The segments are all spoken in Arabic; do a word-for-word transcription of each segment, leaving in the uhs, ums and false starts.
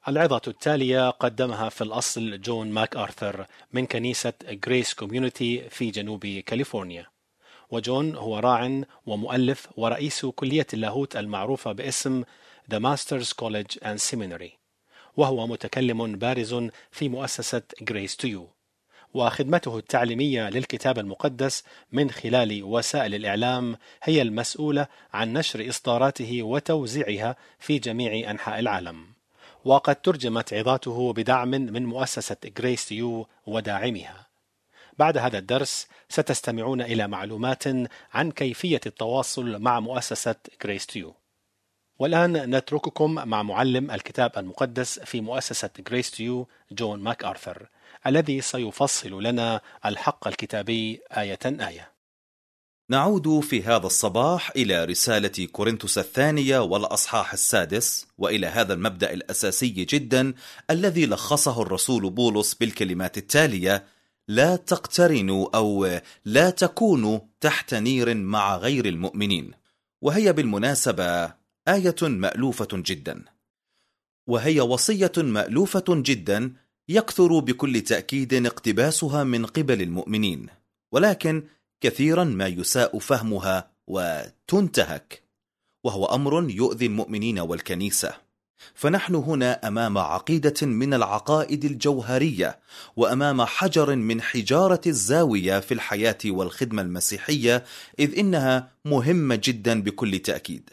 العظة التالية قدمها في الأصل جون ماك آرثر من كنيسة غريس كوميونيتي في جنوب كاليفورنيا. وجون هو راع ومؤلف ورئيس كلية اللاهوت المعروفة باسم The Masters College and Seminary، وهو متكلم بارز في مؤسسة Grace to You، وخدمته التعليمية للكتاب المقدس من خلال وسائل الإعلام هي المسؤولة عن نشر إصداراته وتوزيعها في جميع أنحاء العالم. وقد ترجمت عظاته بدعم من مؤسسة Grace to You وداعمها. بعد هذا الدرس ستستمعون إلى معلومات عن كيفية التواصل مع مؤسسة Grace to You. والآن نترككم مع معلم الكتاب المقدس في مؤسسة Grace to You جون ماك آرثر، الذي سيفصل لنا الحق الكتابي آية آية. نعود في هذا الصباح إلى رسالة كورنثوس الثانية والأصحاح السادس، وإلى هذا المبدأ الأساسي جدا الذي لخصه الرسول بولس بالكلمات التالية: لا تقترنوا أو لا تكونوا تحت نير مع غير المؤمنين. وهي بالمناسبة آية مألوفة جدا، وهي وصية مألوفة جدا يكثر بكل تأكيد اقتباسها من قبل المؤمنين، ولكن كثيرا ما يساء فهمها وتنتهك، وهو أمر يؤذي المؤمنين والكنيسة. فنحن هنا أمام عقيدة من العقائد الجوهرية، وأمام حجر من حجارة الزاوية في الحياة والخدمة المسيحية، إذ إنها مهمة جدا بكل تأكيد.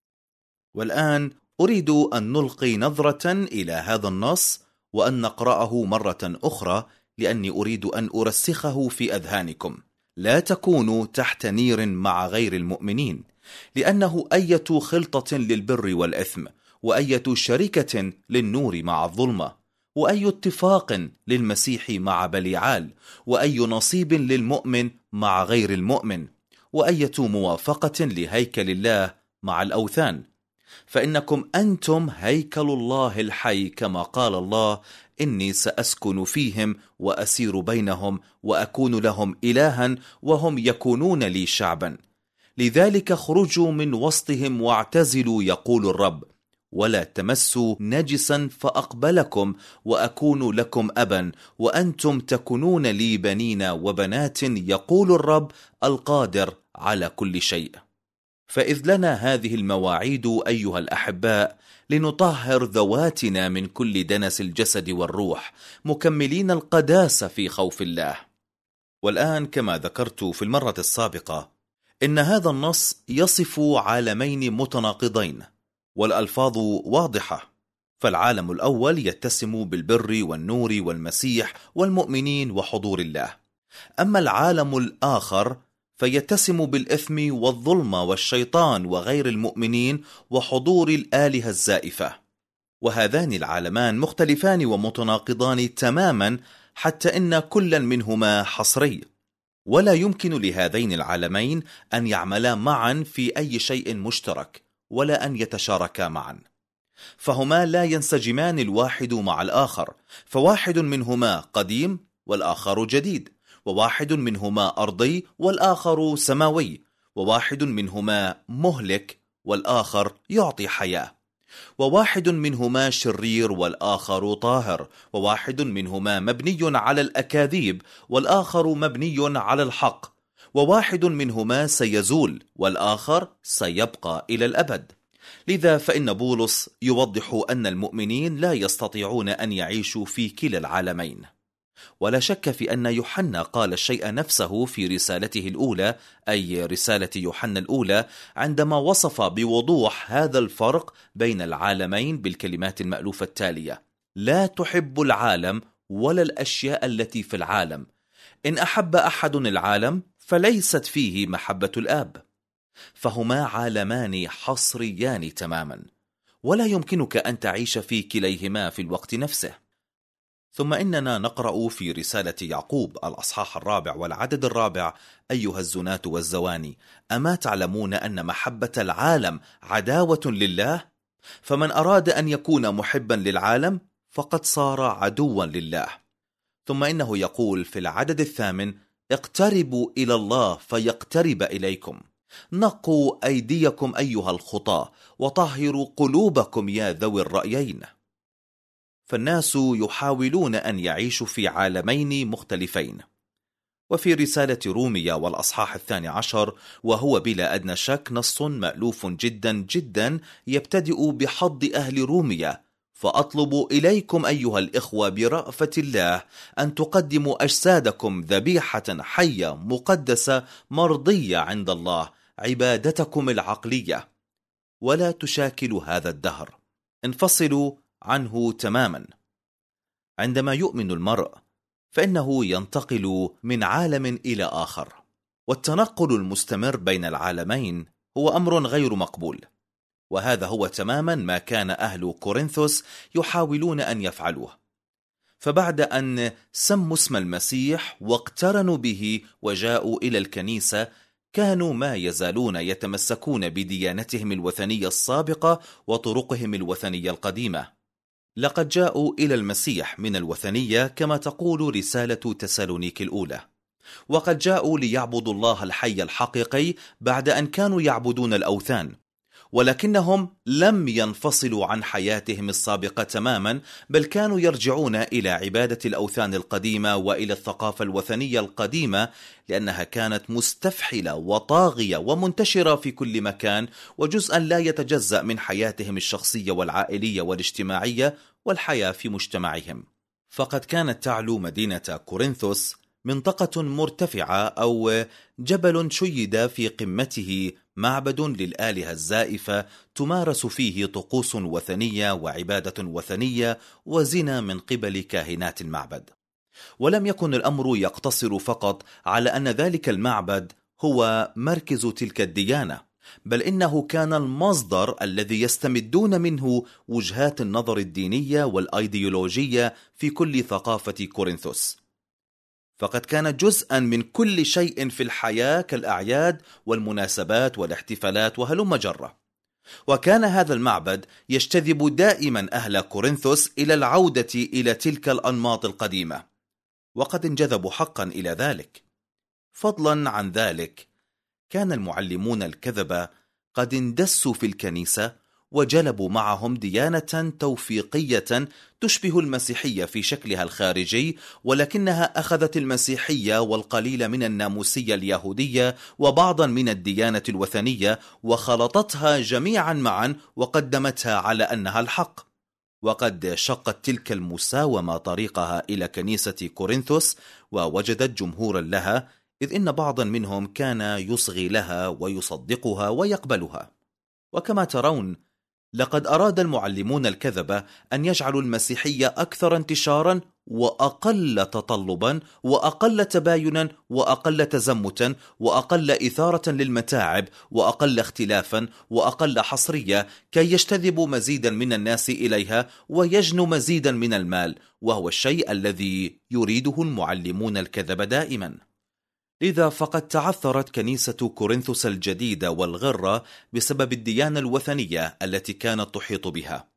والآن أريد أن نلقي نظرة إلى هذا النص وأن نقرأه مرة أخرى، لأني أريد أن أرسخه في أذهانكم. لا تكونوا تحت نير مع غير المؤمنين، لأنه أية خلطة للبر والإثم، وأية شركة للنور مع الظلمة، وأي اتفاق للمسيح مع بليعال، وأي نصيب للمؤمن مع غير المؤمن، وأية موافقة لهيكل الله مع الأوثان. فإنكم أنتم هيكل الله الحي، كما قال الله: إني سأسكن فيهم وأسير بينهم وأكون لهم إلها وهم يكونون لي شعبا. لذلك خرجوا من وسطهم واعتزلوا، يقول الرب، ولا تمسوا نجسا فأقبلكم وأكون لكم أبا، وأنتم تكونون لي بنين وبنات، يقول الرب القادر على كل شيء. فإذ لنا هذه المواعيد أيها الأحباء، لنطهر ذواتنا من كل دنس الجسد والروح، مكملين القداسة في خوف الله. والآن كما ذكرت في المرة السابقة، إن هذا النص يصف عالمين متناقضين، والألفاظ واضحة. فالعالم الأول يتسم بالبر والنور والمسيح والمؤمنين وحضور الله، أما العالم الآخر فيتسم بالإثم والظلم والشيطان وغير المؤمنين وحضور الآلهة الزائفة. وهذان العالمان مختلفان ومتناقضان تماما، حتى إن كلا منهما حصري، ولا يمكن لهذين العالمين أن يعملا معا في أي شيء مشترك، ولا أن يتشاركا معا، فهما لا ينسجمان الواحد مع الآخر. فواحد منهما قديم والآخر جديد، وواحد منهما أرضي والآخر سماوي، وواحد منهما مهلك والآخر يعطي حياة، وواحد منهما شرير والآخر طاهر، وواحد منهما مبني على الأكاذيب والآخر مبني على الحق، وواحد منهما سيزول والآخر سيبقى إلى الأبد. لذا فإن بولس يوضح أن المؤمنين لا يستطيعون أن يعيشوا في كلا العالمين. ولا شك في أن يوحنا قال الشيء نفسه في رسالته الأولى، أي رسالة يوحنا الأولى، عندما وصف بوضوح هذا الفرق بين العالمين بالكلمات المألوفة التالية: لا تحب العالم ولا الأشياء التي في العالم. إن أحب أحد العالم فليست فيه محبة الآب. فهما عالمان حصريان تماما، ولا يمكنك أن تعيش في كليهما في الوقت نفسه. ثم إننا نقرأ في رسالة يعقوب الأصحاح الرابع والعدد الرابع: أيها الزنات والزواني، أما تعلمون أن محبة العالم عداوة لله؟ فمن أراد أن يكون محبا للعالم فقد صار عدوا لله. ثم إنه يقول في العدد الثامن: اقتربوا إلى الله فيقترب إليكم. نقوا أيديكم أيها الخطاة، وطهروا قلوبكم يا ذوي الرأيين. فالناس يحاولون أن يعيشوا في عالمين مختلفين. وفي رسالة رومية والأصحاح الثاني عشر، وهو بلا أدنى شك نص مألوف جدا جدا يبتدئ بحض أهل رومية: فأطلب إليكم أيها الإخوة برأفة الله أن تقدموا أجسادكم ذبيحة حية مقدسة مرضية عند الله، عبادتكم العقلية، ولا تشاكلوا هذا الدهر، انفصلوا عنه تماما. عندما يؤمن المرء فإنه ينتقل من عالم إلى آخر، والتنقل المستمر بين العالمين هو أمر غير مقبول، وهذا هو تماما ما كان أهل كورنثوس يحاولون أن يفعلوه. فبعد أن سموا اسم المسيح واقترنوا به وجاءوا إلى الكنيسة، كانوا ما يزالون يتمسكون بديانتهم الوثنية السابقة وطرقهم الوثنية القديمة. لقد جاءوا إلى المسيح من الوثنية كما تقول رسالة تسالونيك الأولى، وقد جاءوا ليعبدوا الله الحي الحقيقي بعد أن كانوا يعبدون الأوثان، ولكنهم لم ينفصلوا عن حياتهم السابقة تماما، بل كانوا يرجعون إلى عبادة الأوثان القديمة وإلى الثقافة الوثنية القديمة، لأنها كانت مستفحلة وطاغية ومنتشرة في كل مكان، وجزءا لا يتجزأ من حياتهم الشخصية والعائلية والاجتماعية والحياة في مجتمعهم. فقد كانت تعلو مدينة كورنثوس منطقة مرتفعة أو جبل شيد في قمته معبد للآلهة الزائفة تمارس فيه طقوس وثنية وعبادة وثنية وزنا من قبل كاهنات المعبد. ولم يكن الأمر يقتصر فقط على أن ذلك المعبد هو مركز تلك الديانة، بل إنه كان المصدر الذي يستمدون منه وجهات النظر الدينية والأيديولوجية في كل ثقافة كورنثوس. فقد كانت جزءا من كل شيء في الحياة كالأعياد والمناسبات والاحتفالات وهلم جرة. وكان هذا المعبد يجتذب دائما أهل كورنثوس إلى العودة إلى تلك الأنماط القديمة، وقد انجذبوا حقا إلى ذلك. فضلا عن ذلك، كان المعلمون الكذبة قد اندسوا في الكنيسة وجلبوا معهم ديانة توفيقية تشبه المسيحية في شكلها الخارجي، ولكنها أخذت المسيحية والقليل من الناموسية اليهودية وبعضا من الديانة الوثنية وخلطتها جميعا معا وقدمتها على أنها الحق. وقد شقت تلك المساومة طريقها إلى كنيسة كورنثوس ووجدت جمهورا لها، إذ إن بعضا منهم كان يصغي لها ويصدقها ويقبلها. وكما ترون، لقد أراد المعلمون الكذبة أن يجعلوا المسيحية أكثر انتشارا وأقل تطلبا وأقل تباينا وأقل تزمتا وأقل إثارة للمتاعب وأقل اختلافا وأقل حصرية، كي يجتذبوا مزيدا من الناس إليها ويجنوا مزيدا من المال، وهو الشيء الذي يريده المعلمون الكذبة دائما. لذا فقد تعثرت كنيسة كورنثوس الجديدة والغرة بسبب الديانة الوثنية التي كانت تحيط بها.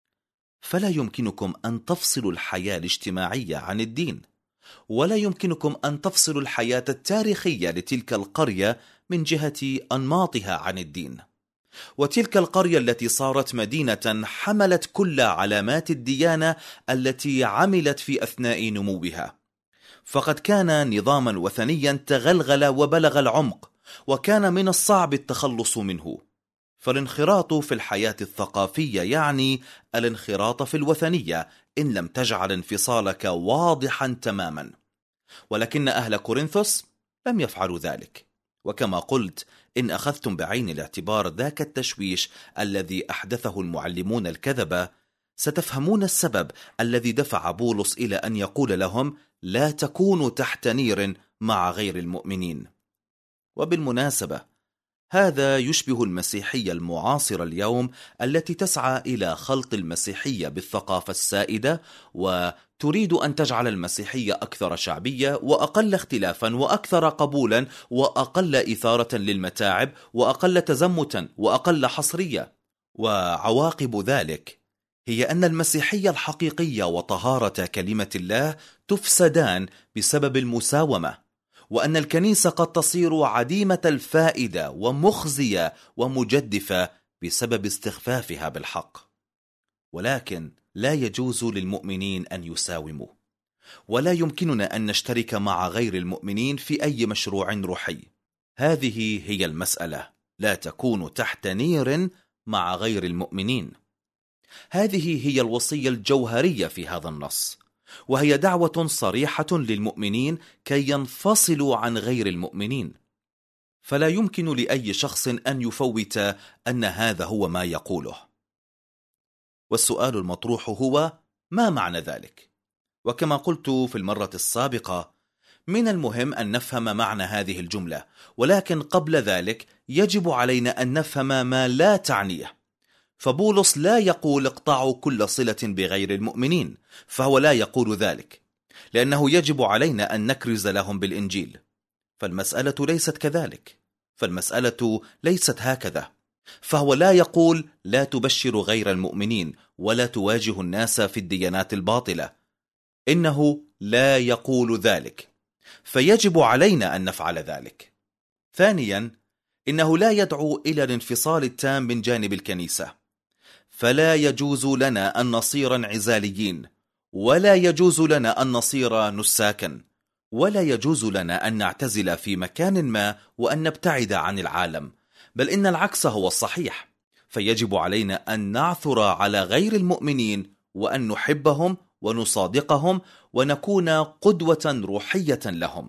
فلا يمكنكم أن تفصلوا الحياة الاجتماعية عن الدين، ولا يمكنكم أن تفصلوا الحياة التاريخية لتلك القرية من جهة أنماطها عن الدين. وتلك القرية التي صارت مدينة حملت كل علامات الديانة التي عملت في أثناء نموها، فقد كان نظاما وثنيا تغلغل وبلغ العمق، وكان من الصعب التخلص منه. فالانخراط في الحياة الثقافية يعني الانخراط في الوثنية، إن لم تجعل انفصالك واضحا تماما. ولكن أهل كورنثوس لم يفعلوا ذلك. وكما قلت، إن أخذتم بعين الاعتبار ذاك التشويش الذي أحدثه المعلمون الكذبة، ستفهمون السبب الذي دفع بولس إلى أن يقول لهم: لا تكونوا تحت نير مع غير المؤمنين. وبالمناسبة، هذا يشبه المسيحية المعاصرة اليوم التي تسعى إلى خلط المسيحية بالثقافة السائدة، وتريد أن تجعل المسيحية أكثر شعبية وأقل اختلافا وأكثر قبولا وأقل إثارة للمتاعب وأقل تزمتا وأقل حصرية. وعواقب ذلك هي أن المسيحية الحقيقية وطهارة كلمة الله تفسدان بسبب المساومة، وأن الكنيسة قد تصير عديمة الفائدة ومخزية ومجدفة بسبب استخفافها بالحق. ولكن لا يجوز للمؤمنين أن يساوموا، ولا يمكننا أن نشترك مع غير المؤمنين في أي مشروع روحي. هذه هي المسألة، لا تكون تحت نير مع غير المؤمنين. هذه هي الوصية الجوهرية في هذا النص، وهي دعوة صريحة للمؤمنين كي ينفصلوا عن غير المؤمنين. فلا يمكن لأي شخص أن يفوت أن هذا هو ما يقوله. والسؤال المطروح هو: ما معنى ذلك؟ وكما قلت في المرة السابقة، من المهم أن نفهم معنى هذه الجملة، ولكن قبل ذلك يجب علينا أن نفهم ما لا تعنيه. فبولس لا يقول اقطعوا كل صلة بغير المؤمنين، فهو لا يقول ذلك، لأنه يجب علينا أن نكرز لهم بالإنجيل. فالمسألة ليست كذلك، فالمسألة ليست هكذا. فهو لا يقول لا تبشر غير المؤمنين ولا تواجه الناس في الديانات الباطلة، إنه لا يقول ذلك، فيجب علينا أن نفعل ذلك. ثانيا، إنه لا يدعو إلى الانفصال التام من جانب الكنيسة، فلا يجوز لنا أن نصير انعزاليين، ولا يجوز لنا أن نصير نساكا، ولا يجوز لنا أن نعتزل في مكان ما وأن نبتعد عن العالم، بل إن العكس هو الصحيح. فيجب علينا أن نعثر على غير المؤمنين وأن نحبهم ونصادقهم ونكون قدوة روحية لهم.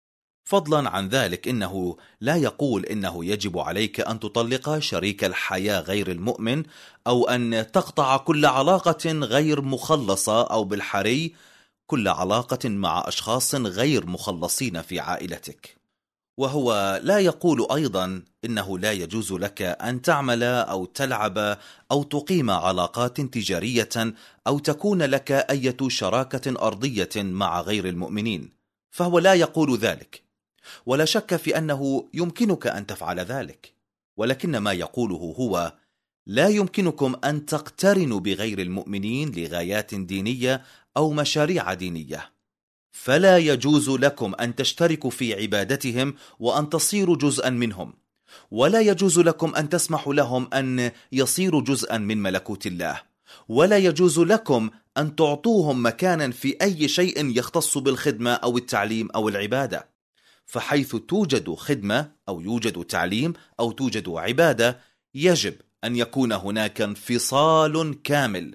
فضلا عن ذلك، إنه لا يقول إنه يجب عليك أن تطلق شريك الحياة غير المؤمن، أو أن تقطع كل علاقة غير مخلصة، أو بالحري كل علاقة مع أشخاص غير مخلصين في عائلتك. وهو لا يقول أيضا إنه لا يجوز لك أن تعمل أو تلعب أو تقيم علاقات تجارية أو تكون لك أي شراكة أرضية مع غير المؤمنين، فهو لا يقول ذلك، ولا شك في أنه يمكنك أن تفعل ذلك. ولكن ما يقوله هو: لا يمكنكم أن تقترنوا بغير المؤمنين لغايات دينية أو مشاريع دينية، فلا يجوز لكم أن تشتركوا في عبادتهم وأن تصيروا جزءا منهم، ولا يجوز لكم أن تسمحوا لهم أن يصيروا جزءا من ملكوت الله، ولا يجوز لكم أن تعطوهم مكانا في أي شيء يختص بالخدمة أو التعليم أو العبادة. فحيث توجد خدمة أو يوجد تعليم أو توجد عبادة، يجب أن يكون هناك انفصال كامل.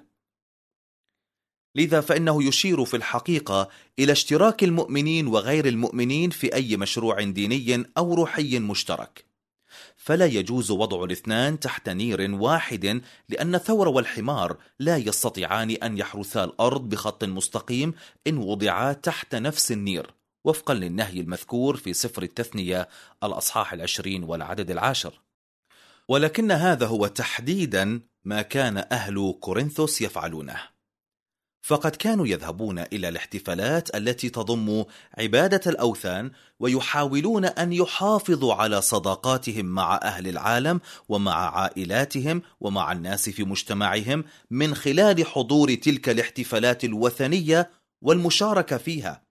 لذا فإنه يشير في الحقيقة إلى اشتراك المؤمنين وغير المؤمنين في أي مشروع ديني أو روحي مشترك، فلا يجوز وضع الاثنان تحت نير واحد، لأن الثور والحمار لا يستطيعان أن يحرثا الأرض بخط مستقيم إن وضعا تحت نفس النير، وفقا للنهي المذكور في سفر التثنية الأصحاح العشرين والعدد العاشر. ولكن هذا هو تحديدا ما كان أهل كورنثوس يفعلونه، فقد كانوا يذهبون إلى الاحتفالات التي تضم عبادة الأوثان، ويحاولون أن يحافظوا على صداقاتهم مع أهل العالم ومع عائلاتهم ومع الناس في مجتمعهم من خلال حضور تلك الاحتفالات الوثنية والمشاركة فيها.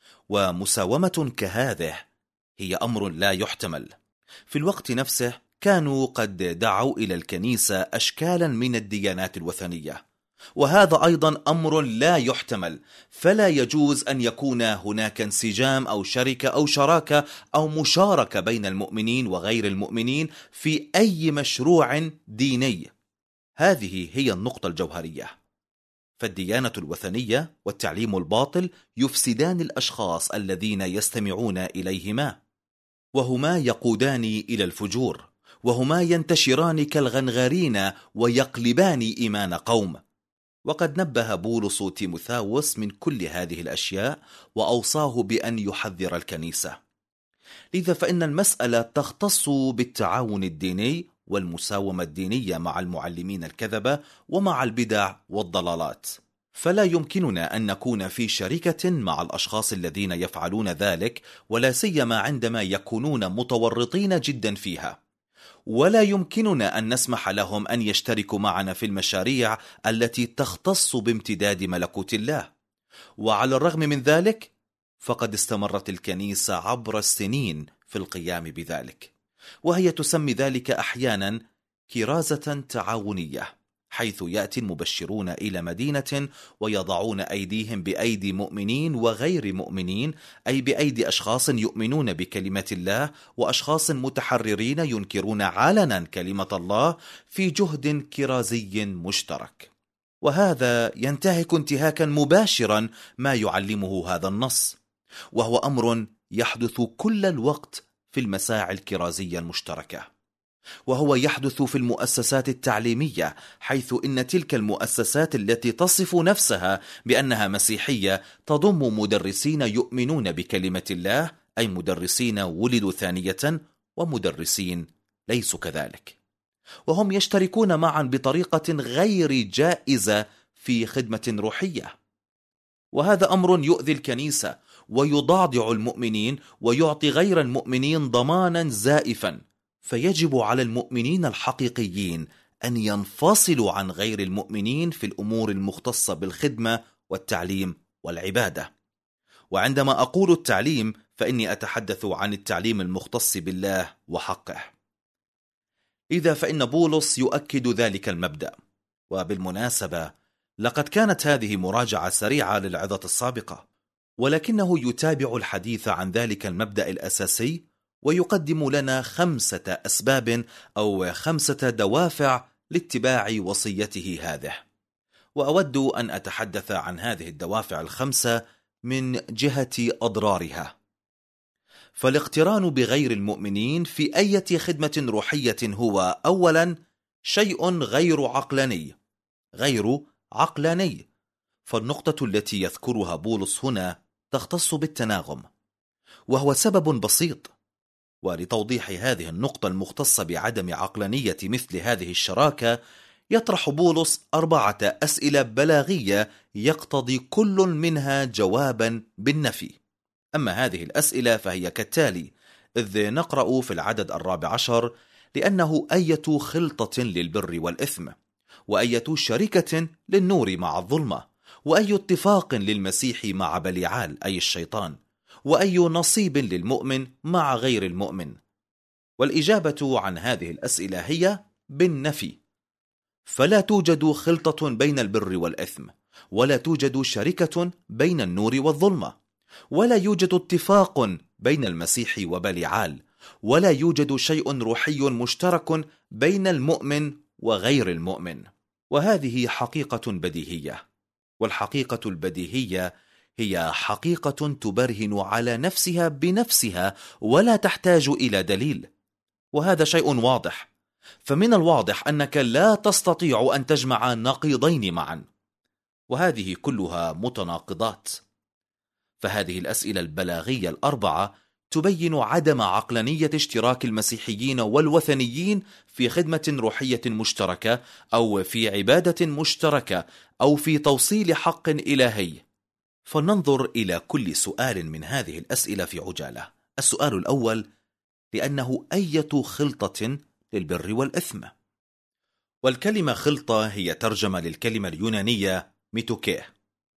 ومساومة كهذه هي أمر لا يحتمل. في الوقت نفسه كانوا قد دعوا إلى الكنيسة أشكالا من الديانات الوثنية، وهذا أيضا أمر لا يحتمل. فلا يجوز أن يكون هناك انسجام أو شركة أو شراكة أو مشاركة بين المؤمنين وغير المؤمنين في أي مشروع ديني. هذه هي النقطة الجوهرية. فالديانة الوثنية والتعليم الباطل يفسدان الأشخاص الذين يستمعون إليهما، وهما يقودان إلى الفجور، وهما ينتشران كالغنغارين ويقلبان إيمان قوم. وقد نبه بولس تيموثاوس من كل هذه الأشياء، وأوصاه بأن يحذر الكنيسة. لذا فإن المسألة تختص بالتعاون الديني والمساومة الدينية مع المعلمين الكذبة ومع البدع والضلالات، فلا يمكننا أن نكون في شركة مع الأشخاص الذين يفعلون ذلك، ولا سيما عندما يكونون متورطين جدا فيها. ولا يمكننا أن نسمح لهم أن يشتركوا معنا في المشاريع التي تختص بامتداد ملكوت الله. وعلى الرغم من ذلك فقد استمرت الكنيسة عبر السنين في القيام بذلك، وهي تسمي ذلك أحيانا كرازة تعاونية، حيث يأتي المبشرون إلى مدينة ويضعون أيديهم بأيدي مؤمنين وغير مؤمنين، أي بأيدي أشخاص يؤمنون بكلمة الله وأشخاص متحررين ينكرون علنا كلمة الله في جهد كرازي مشترك. وهذا ينتهك انتهاكا مباشرا ما يعلمه هذا النص، وهو أمر يحدث كل الوقت في المساعي الكرازية المشتركة، وهو يحدث في المؤسسات التعليمية، حيث إن تلك المؤسسات التي تصف نفسها بأنها مسيحية تضم مدرسين يؤمنون بكلمة الله، أي مدرسين ولدوا ثانية، ومدرسين ليسوا كذلك، وهم يشتركون معا بطريقة غير جائزة في خدمة روحية. وهذا أمر يؤذي الكنيسة ويضعضع المؤمنين ويعطي غير المؤمنين ضمانا زائفا، فيجب على المؤمنين الحقيقيين أن ينفصلوا عن غير المؤمنين في الأمور المختصة بالخدمة والتعليم والعبادة. وعندما أقول التعليم فإني أتحدث عن التعليم المختص بالله وحقه. إذا فإن بولس يؤكد ذلك المبدأ. وبالمناسبة لقد كانت هذه مراجعة سريعة للعظة السابقة، ولكنه يتابع الحديث عن ذلك المبدأ الأساسي ويقدم لنا خمسة أسباب أو خمسة دوافع لاتباع وصيته هذه. وأود أن أتحدث عن هذه الدوافع الخمسة من جهة أضرارها. فالاقتران بغير المؤمنين في أي خدمة روحية هو أولا شيء غير عقلاني غير عقلاني فالنقطة التي يذكرها بولس هنا تختص بالتناغم، وهو سبب بسيط. ولتوضيح هذه النقطة المختصة بعدم عقلانية مثل هذه الشراكة، يطرح بولس أربعة أسئلة بلاغية يقتضي كل منها جوابا بالنفي. أما هذه الأسئلة فهي كالتالي، إذ نقرأ في العدد الرابع عشر: لأنه أية خلطة للبر والإثم، وأية شركة للنور مع الظلمة، وأي اتفاق للمسيح مع بليعال أي الشيطان، وأي نصيب للمؤمن مع غير المؤمن. والإجابة عن هذه الأسئلة هي بالنفي. فلا توجد خلطة بين البر والإثم، ولا توجد شركة بين النور والظلمة، ولا يوجد اتفاق بين المسيح وبليعال، ولا يوجد شيء روحي مشترك بين المؤمن وغير المؤمن. وهذه حقيقة بديهية، والحقيقة البديهية هي حقيقة تبرهن على نفسها بنفسها ولا تحتاج إلى دليل، وهذا شيء واضح. فمن الواضح أنك لا تستطيع أن تجمع نقيضين معا، وهذه كلها متناقضات. فهذه الأسئلة البلاغية الأربعة تبين عدم عقلانية اشتراك المسيحيين والوثنيين في خدمة روحية مشتركة أو في عبادة مشتركة أو في توصيل حق إلهي. فلننظر إلى كل سؤال من هذه الأسئلة في عجالة. السؤال الأول: لأنه أية خلطة للبر والإثم. والكلمة خلطة هي ترجمة للكلمة اليونانية ميتوكيه،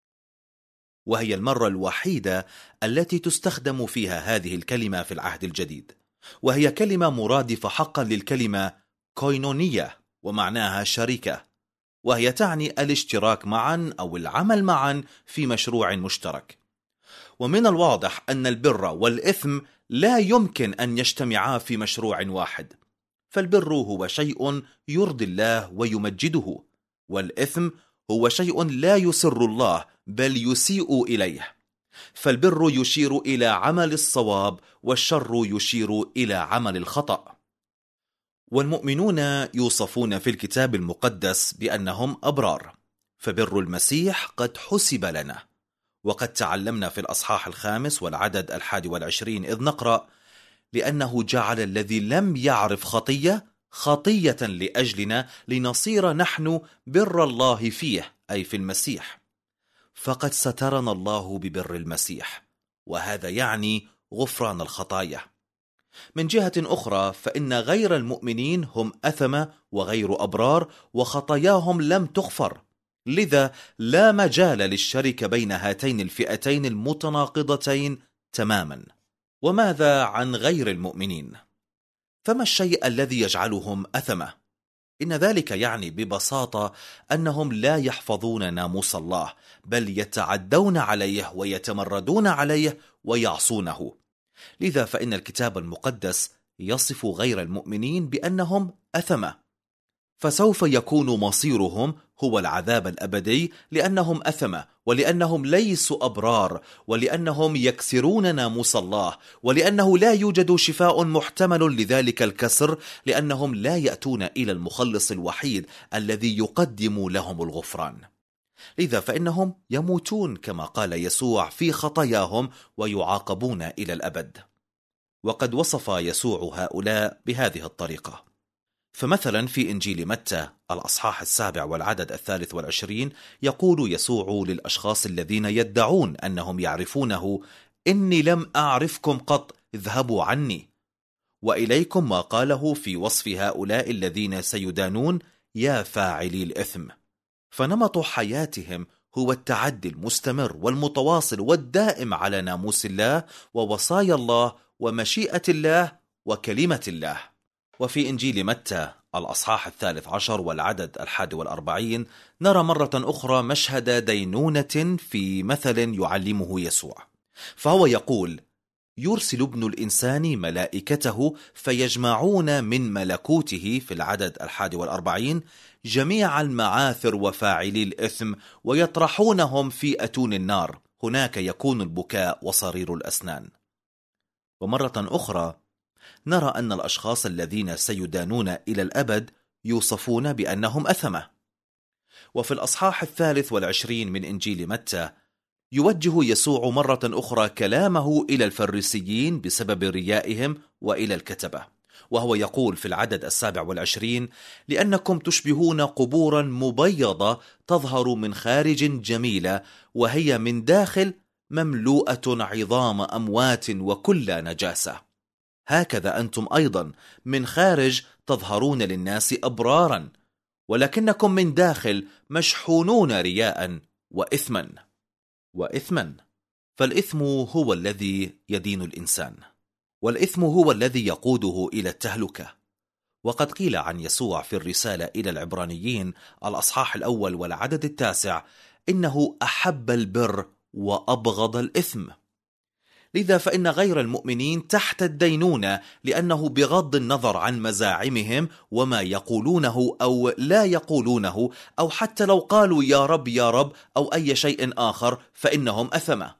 وهي المرة الوحيدة التي تستخدم فيها هذه الكلمة في العهد الجديد، وهي كلمة مرادفة حقا للكلمة كوينونية، ومعناها شركة، وهي تعني الاشتراك معا أو العمل معا في مشروع مشترك. ومن الواضح أن البر والإثم لا يمكن أن يجتمعا في مشروع واحد، فالبر هو شيء يرضي الله ويمجده، والإثم هو شيء لا يسر الله بل يسيء إليه. فالبر يشير إلى عمل الصواب، والشر يشير إلى عمل الخطأ. والمؤمنون يوصفون في الكتاب المقدس بأنهم أبرار، فبر المسيح قد حسب لنا. وقد تعلمنا في الأصحاح الخامس والعدد الحادي والعشرين إذ نقرأ: لأنه جعل الذي لم يعرف خطية خطية لأجلنا لنصير نحن بر الله فيه، أي في المسيح. فقد سترنا الله ببر المسيح، وهذا يعني غفران الخطايا. من جهة أخرى فإن غير المؤمنين هم أثمة وغير أبرار، وخطاياهم لم تغفر، لذا لا مجال للشرك بين هاتين الفئتين المتناقضتين تماما. وماذا عن غير المؤمنين؟ فما الشيء الذي يجعلهم أثمة؟ إن ذلك يعني ببساطة أنهم لا يحفظون ناموس الله، بل يتعدون عليه ويتمردون عليه ويعصونه. لذا فإن الكتاب المقدس يصف غير المؤمنين بأنهم أثمة، فسوف يكون مصيرهم هو العذاب الأبدي، لأنهم أثمة، ولأنهم ليسوا أبرار، ولأنهم يكسرون ناموس الله، ولأنه لا يوجد شفاء محتمل لذلك الكسر، لأنهم لا يأتون إلى المخلص الوحيد الذي يقدم لهم الغفران. لذا فإنهم يموتون كما قال يسوع في خطاياهم ويعاقبون إلى الأبد. وقد وصف يسوع هؤلاء بهذه الطريقة. فمثلا في إنجيل متى الأصحاح السابع والعدد الثالث والعشرين يقول يسوع للأشخاص الذين يدعون أنهم يعرفونه: إني لم أعرفكم قط، اذهبوا عني. وإليكم ما قاله في وصف هؤلاء الذين سيدانون: يا فاعلي الإثم. فنمط حياتهم هو التعدي المستمر والمتواصل والدائم على ناموس الله ووصايا الله ومشيئة الله وكلمة الله. وفي إنجيل متى الأصحاح الثالث عشر والعدد الحادي والأربعين نرى مرة أخرى مشهد دينونة في مثل يعلمه يسوع، فهو يقول: يرسل ابن الإنسان ملائكته فيجمعون من ملكوته في العدد الحادي والأربعين جميع المعاثر وفاعلي الإثم ويطرحونهم في أتون النار، هناك يكون البكاء وصرير الأسنان. ومرة أخرى نرى أن الأشخاص الذين سيدانون إلى الأبد يوصفون بأنهم أثمة. وفي الأصحاح الثالث والعشرين من إنجيل متى يوجه يسوع مرة أخرى كلامه إلى الفريسيين بسبب ريائهم وإلى الكتبة، وهو يقول في العدد السابع والعشرين: لأنكم تشبهون قبورا مبيضة تظهر من خارج جميلة وهي من داخل مملوءة عظام أموات وكل نجاسة. هكذا أنتم أيضا من خارج تظهرون للناس أبرارا، ولكنكم من داخل مشحونون رياء وإثما وإثما فالإثم هو الذي يدين الإنسان، والإثم هو الذي يقوده إلى التهلكة. وقد قيل عن يسوع في الرسالة إلى العبرانيين الأصحاح الأول والعدد التاسع: إنه أحب البر وأبغض الإثم. لذا فإن غير المؤمنين تحت الدينونة، لأنه بغض النظر عن مزاعمهم وما يقولونه أو لا يقولونه، أو حتى لو قالوا يا رب يا رب أو أي شيء آخر، فإنهم أثمة.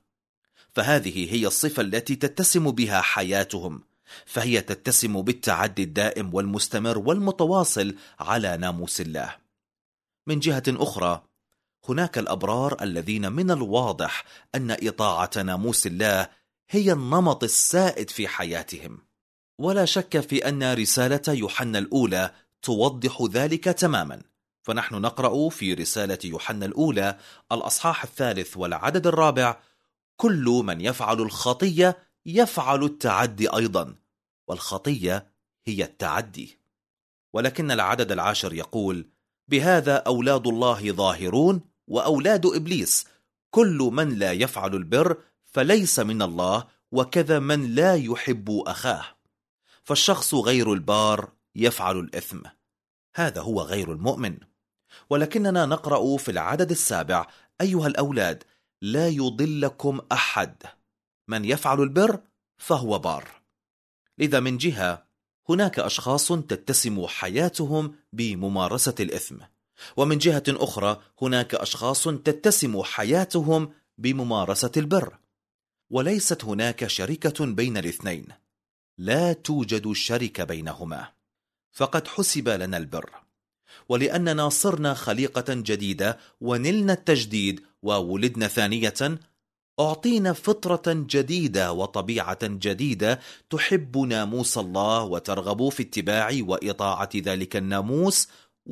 فهذه هي الصفة التي تتسم بها حياتهم، فهي تتسم بالتعدي الدائم والمستمر والمتواصل على ناموس الله. من جهة أخرى هناك الأبرار الذين من الواضح أن إطاعة ناموس الله هي النمط السائد في حياتهم، ولا شك في أن رسالة يوحنا الأولى توضح ذلك تماما. فنحن نقرأ في رسالة يوحنا الأولى الأصحاح الثالث والعدد الرابع: كل من يفعل الخطية يفعل التعدي أيضا، والخطية هي التعدي. ولكن العدد العاشر يقول: بهذا أولاد الله ظاهرون وأولاد إبليس، كل من لا يفعل البر فليس من الله، وكذا من لا يحب أخاه. فالشخص غير البار يفعل الإثم، هذا هو غير المؤمن. ولكننا نقرأ في العدد السابع: أيها الأولاد لا يضلكم أحد، من يفعل البر فهو بار. لذا من جهة هناك أشخاص تتسم حياتهم بممارسة الإثم، ومن جهة أخرى هناك أشخاص تتسم حياتهم بممارسة البر، وليست هناك شركة بين الاثنين، لا توجد شركة بينهما. فقد حسب لنا البر، ولأننا صرنا خليقة جديدة ونلنا التجديد وولدنا ثانية، أعطينا فطرة جديدة وطبيعة جديدة تحب ناموس الله وترغب في اتباع وإطاعة ذلك الناموس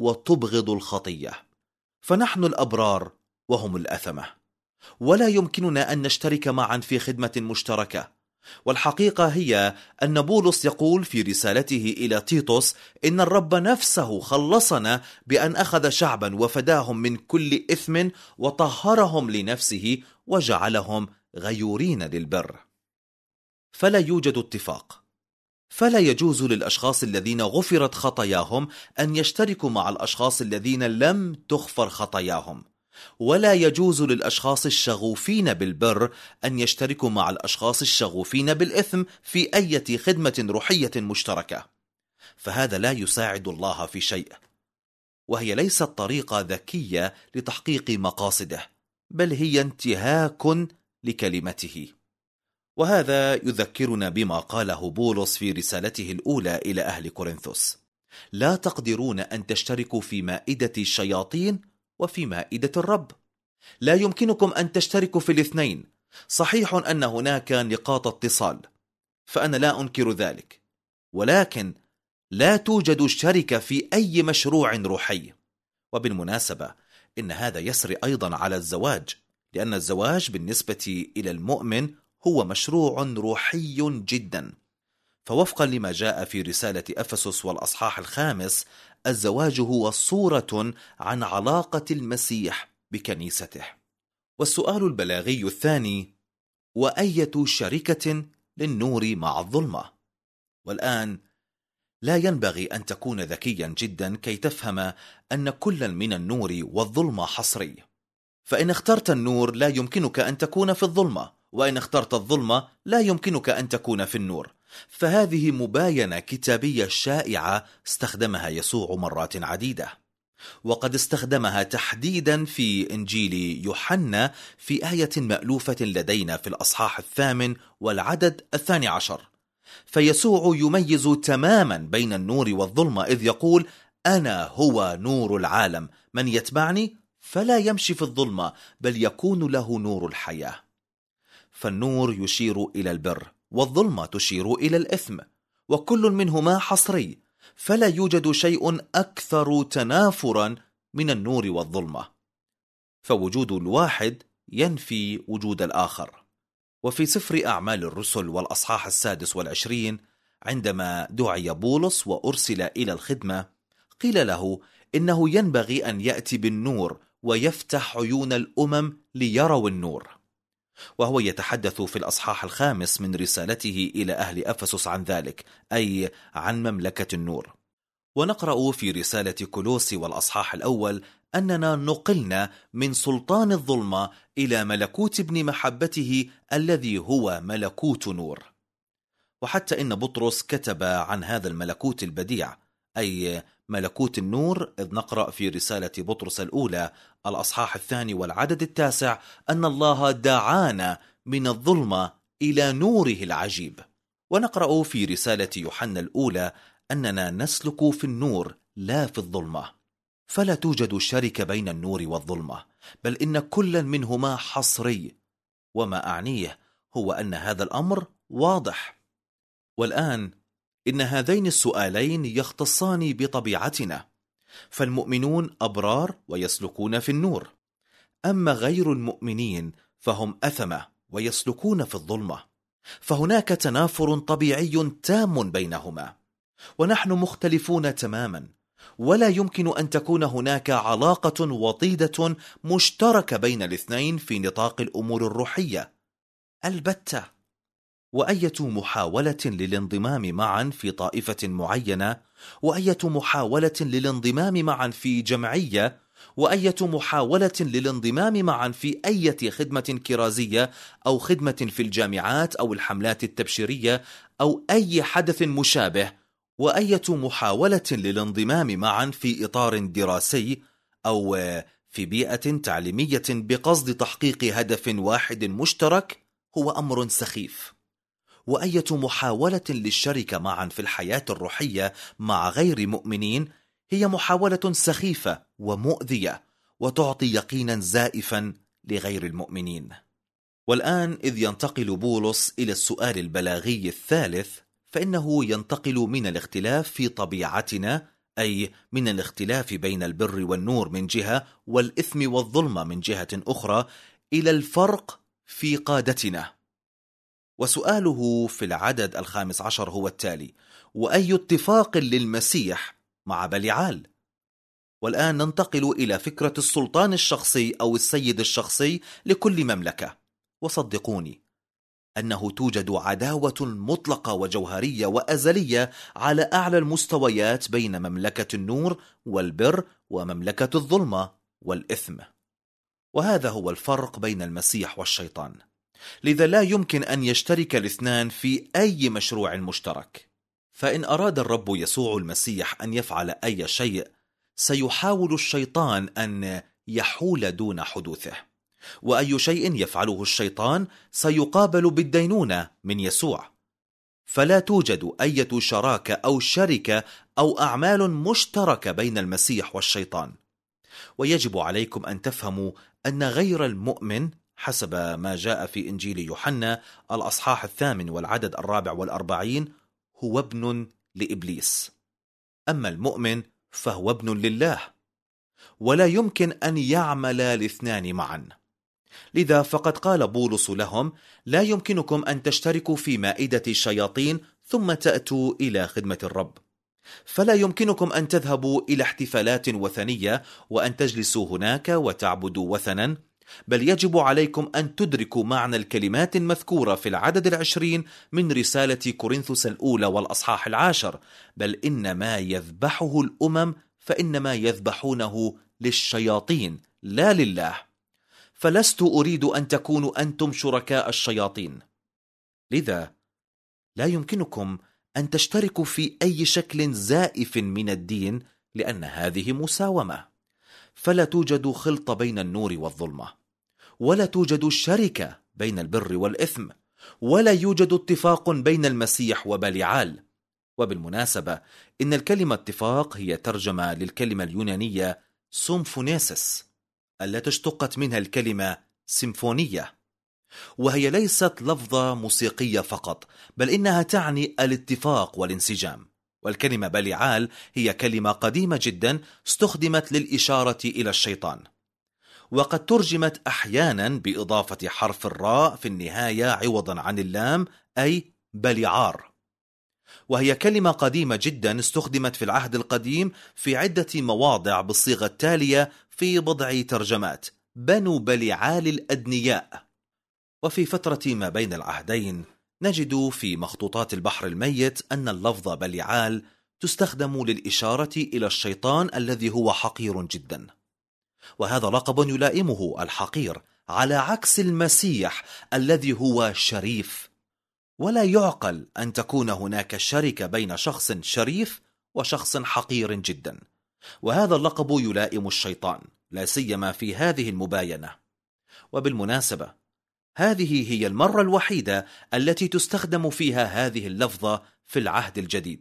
وتبغض الخطية. فنحن الأبرار وهم الأثمة، ولا يمكننا أن نشترك معا في خدمة مشتركة. والحقيقة هي أن بولس يقول في رسالته إلى تيتوس: إن الرب نفسه خلصنا بأن أخذ شعبا وفداهم من كل إثم وطهرهم لنفسه وجعلهم غيورين للبر. فلا يوجد اتفاق فلا يجوز للأشخاص الذين غفرت خطاياهم أن يشتركوا مع الأشخاص الذين لم تغفر خطاياهم، ولا يجوز للأشخاص الشغوفين بالبر أن يشتركوا مع الأشخاص الشغوفين بالإثم في أي خدمة روحية مشتركة، فهذا لا يساعد الله في شيء، وهي ليست طريقة ذكية لتحقيق مقاصده، بل هي انتهاك لكلمته. وهذا يذكرنا بما قاله بولس في رسالته الأولى إلى أهل كورنثوس: لا تقدرون أن تشتركوا في مائدة الشياطين وفي مائدة الرب. لا يمكنكم أن تشتركوا في الاثنين. صحيح أن هناك نقاط اتصال، فأنا لا أنكر ذلك، ولكن لا توجد شركة في أي مشروع روحي. وبالمناسبة إن هذا يسري أيضا على الزواج، لأن الزواج بالنسبة إلى المؤمن هو مشروع روحي جدا. فوفقا لما جاء في رسالة أفسس والأصحاح الخامس، الزواج هو صورة عن علاقة المسيح بكنيسته. والسؤال البلاغي الثاني: وأية شركة للنور مع الظلمة؟ والآن لا ينبغي أن تكون ذكيا جدا كي تفهم أن كل من النور والظلمة حصري. فإن اخترت النور لا يمكنك أن تكون في الظلمة، وإن اخترت الظلمة لا يمكنك أن تكون في النور. فهذه مباينة كتابية شائعة استخدمها يسوع مرات عديدة، وقد استخدمها تحديدا في إنجيل يوحنا في آية مألوفة لدينا في الأصحاح الثامن والعدد الثاني عشر. فيسوع يميز تماما بين النور والظلمة، إذ يقول: أنا هو نور العالم، من يتبعني فلا يمشي في الظلمة بل يكون له نور الحياة. فالنور يشير إلى البر، والظلمة تشير إلى الإثم، وكل منهما حصري، فلا يوجد شيء أكثر تنافرا من النور والظلمة، فوجود الواحد ينفي وجود الآخر. وفي سفر أعمال الرسل والأصحاح السادس والعشرين، عندما دعي بولس وأرسل إلى الخدمة، قيل له إنه ينبغي أن يأتي بالنور ويفتح عيون الأمم ليروا النور. وهو يتحدث في الأصحاح الخامس من رسالته إلى أهل أفسس عن ذلك، أي عن مملكة النور. ونقرأ في رسالة كولوسي والأصحاح الأول أننا نقلنا من سلطان الظلمة إلى ملكوت ابن محبته الذي هو ملكوت نور. وحتى إن بطرس كتب عن هذا الملكوت البديع، أي ملكوت النور، إذ نقرأ في رسالة بطرس الأولى الأصحاح الثاني والعدد التاسع أن الله دعانا من الظلمة إلى نوره العجيب. ونقرأ في رسالة يوحنا الأولى أننا نسلك في النور لا في الظلمة. فلا توجد شركة بين النور والظلمة، بل إن كل منهما حصري. وما أعنيه هو أن هذا الأمر واضح. والآن إن هذين السؤالين يختصان بطبيعتنا، فالمؤمنون أبرار ويسلكون في النور، أما غير المؤمنين فهم أثمة ويسلكون في الظلمة. فهناك تنافر طبيعي تام بينهما، ونحن مختلفون تماما، ولا يمكن أن تكون هناك علاقة وطيدة مشتركة بين الاثنين في نطاق الأمور الروحية البتة. وأية محاولة للانضمام معا في طائفة معينة، وأية محاولة للانضمام معا في جمعية، وأية محاولة للانضمام معا في أي خدمة كرازية أو خدمة في الجامعات أو الحملات التبشيرية أو أي حدث مشابه، وأية محاولة للانضمام معا في إطار دراسي أو في بيئة تعليمية بقصد تحقيق هدف واحد مشترك، هو أمر سخيف. وأية محاولة للشركة معا في الحياة الروحية مع غير مؤمنين هي محاولة سخيفة ومؤذية، وتعطي يقينا زائفا لغير المؤمنين. والآن إذ ينتقل بولس إلى السؤال البلاغي الثالث، فإنه ينتقل من الاختلاف في طبيعتنا، أي من الاختلاف بين البر والنور من جهة والإثم والظلمة من جهة أخرى، إلى الفرق في قادتنا. وسؤاله في العدد الخامس عشر هو التالي: وأي اتفاق للمسيح مع بليعال؟ والآن ننتقل إلى فكرة السلطان الشخصي أو السيد الشخصي لكل مملكة. وصدقوني أنه توجد عداوة مطلقة وجوهرية وأزلية على أعلى المستويات بين مملكة النور والبر ومملكة الظلمة والإثم. وهذا هو الفرق بين المسيح والشيطان، لذا لا يمكن أن يشترك الاثنان في أي مشروع مشترك. فإن أراد الرب يسوع المسيح أن يفعل أي شيء، سيحاول الشيطان أن يحول دون حدوثه، وأي شيء يفعله الشيطان سيقابل بالدينونة من يسوع. فلا توجد أي شراكة أو شركة أو أعمال مشتركة بين المسيح والشيطان. ويجب عليكم أن تفهموا أن غير المؤمن حسب ما جاء في إنجيل يوحنا الأصحاح الثامن والعدد الرابع والأربعين هو ابن لإبليس، أما المؤمن فهو ابن لله، ولا يمكن أن يعمل الاثنان معا. لذا فقد قال بولس لهم: لا يمكنكم أن تشتركوا في مائدة الشياطين ثم تأتوا إلى خدمة الرب. فلا يمكنكم أن تذهبوا إلى احتفالات وثنية وأن تجلسوا هناك وتعبدوا وثنا، بل يجب عليكم أن تدركوا معنى الكلمات المذكورة في العدد العشرين من رسالة كورنثوس الأولى والأصحاح العاشر: بل إن ما يذبحه الأمم فإنما يذبحونه للشياطين لا لله، فلست أريد أن تكونوا أنتم شركاء الشياطين. لذا لا يمكنكم أن تشتركوا في أي شكل زائف من الدين، لأن هذه مساومة. فلا توجد خلط بين النور والظلمة، ولا توجد شركة بين البر والإثم، ولا يوجد اتفاق بين المسيح وبليعال. وبالمناسبة إن الكلمة اتفاق هي ترجمة للكلمة اليونانية سومفونيسس التي اشتقت منها الكلمة سيمفونية، وهي ليست لفظة موسيقية فقط، بل إنها تعني الاتفاق والانسجام. والكلمة بليعال هي كلمة قديمة جدا استخدمت للإشارة إلى الشيطان، وقد ترجمت أحيانا بإضافة حرف الراء في النهاية عوضا عن اللام، أي بليعار. وهي كلمة قديمة جدا استخدمت في العهد القديم في عدة مواضع بالصيغة التالية في بضع ترجمات: بنو بليعال الأدنياء. وفي فترة ما بين العهدين نجد في مخطوطات البحر الميت أن اللفظ بليعال تستخدم للإشارة إلى الشيطان الذي هو حقير جدا، وهذا لقب يلائمه الحقير، على عكس المسيح الذي هو شريف. ولا يعقل أن تكون هناك شركة بين شخص شريف وشخص حقير جدا، وهذا اللقب يلائم الشيطان لا سيما في هذه المباينة. وبالمناسبة هذه هي المرة الوحيدة التي تستخدم فيها هذه اللفظة في العهد الجديد.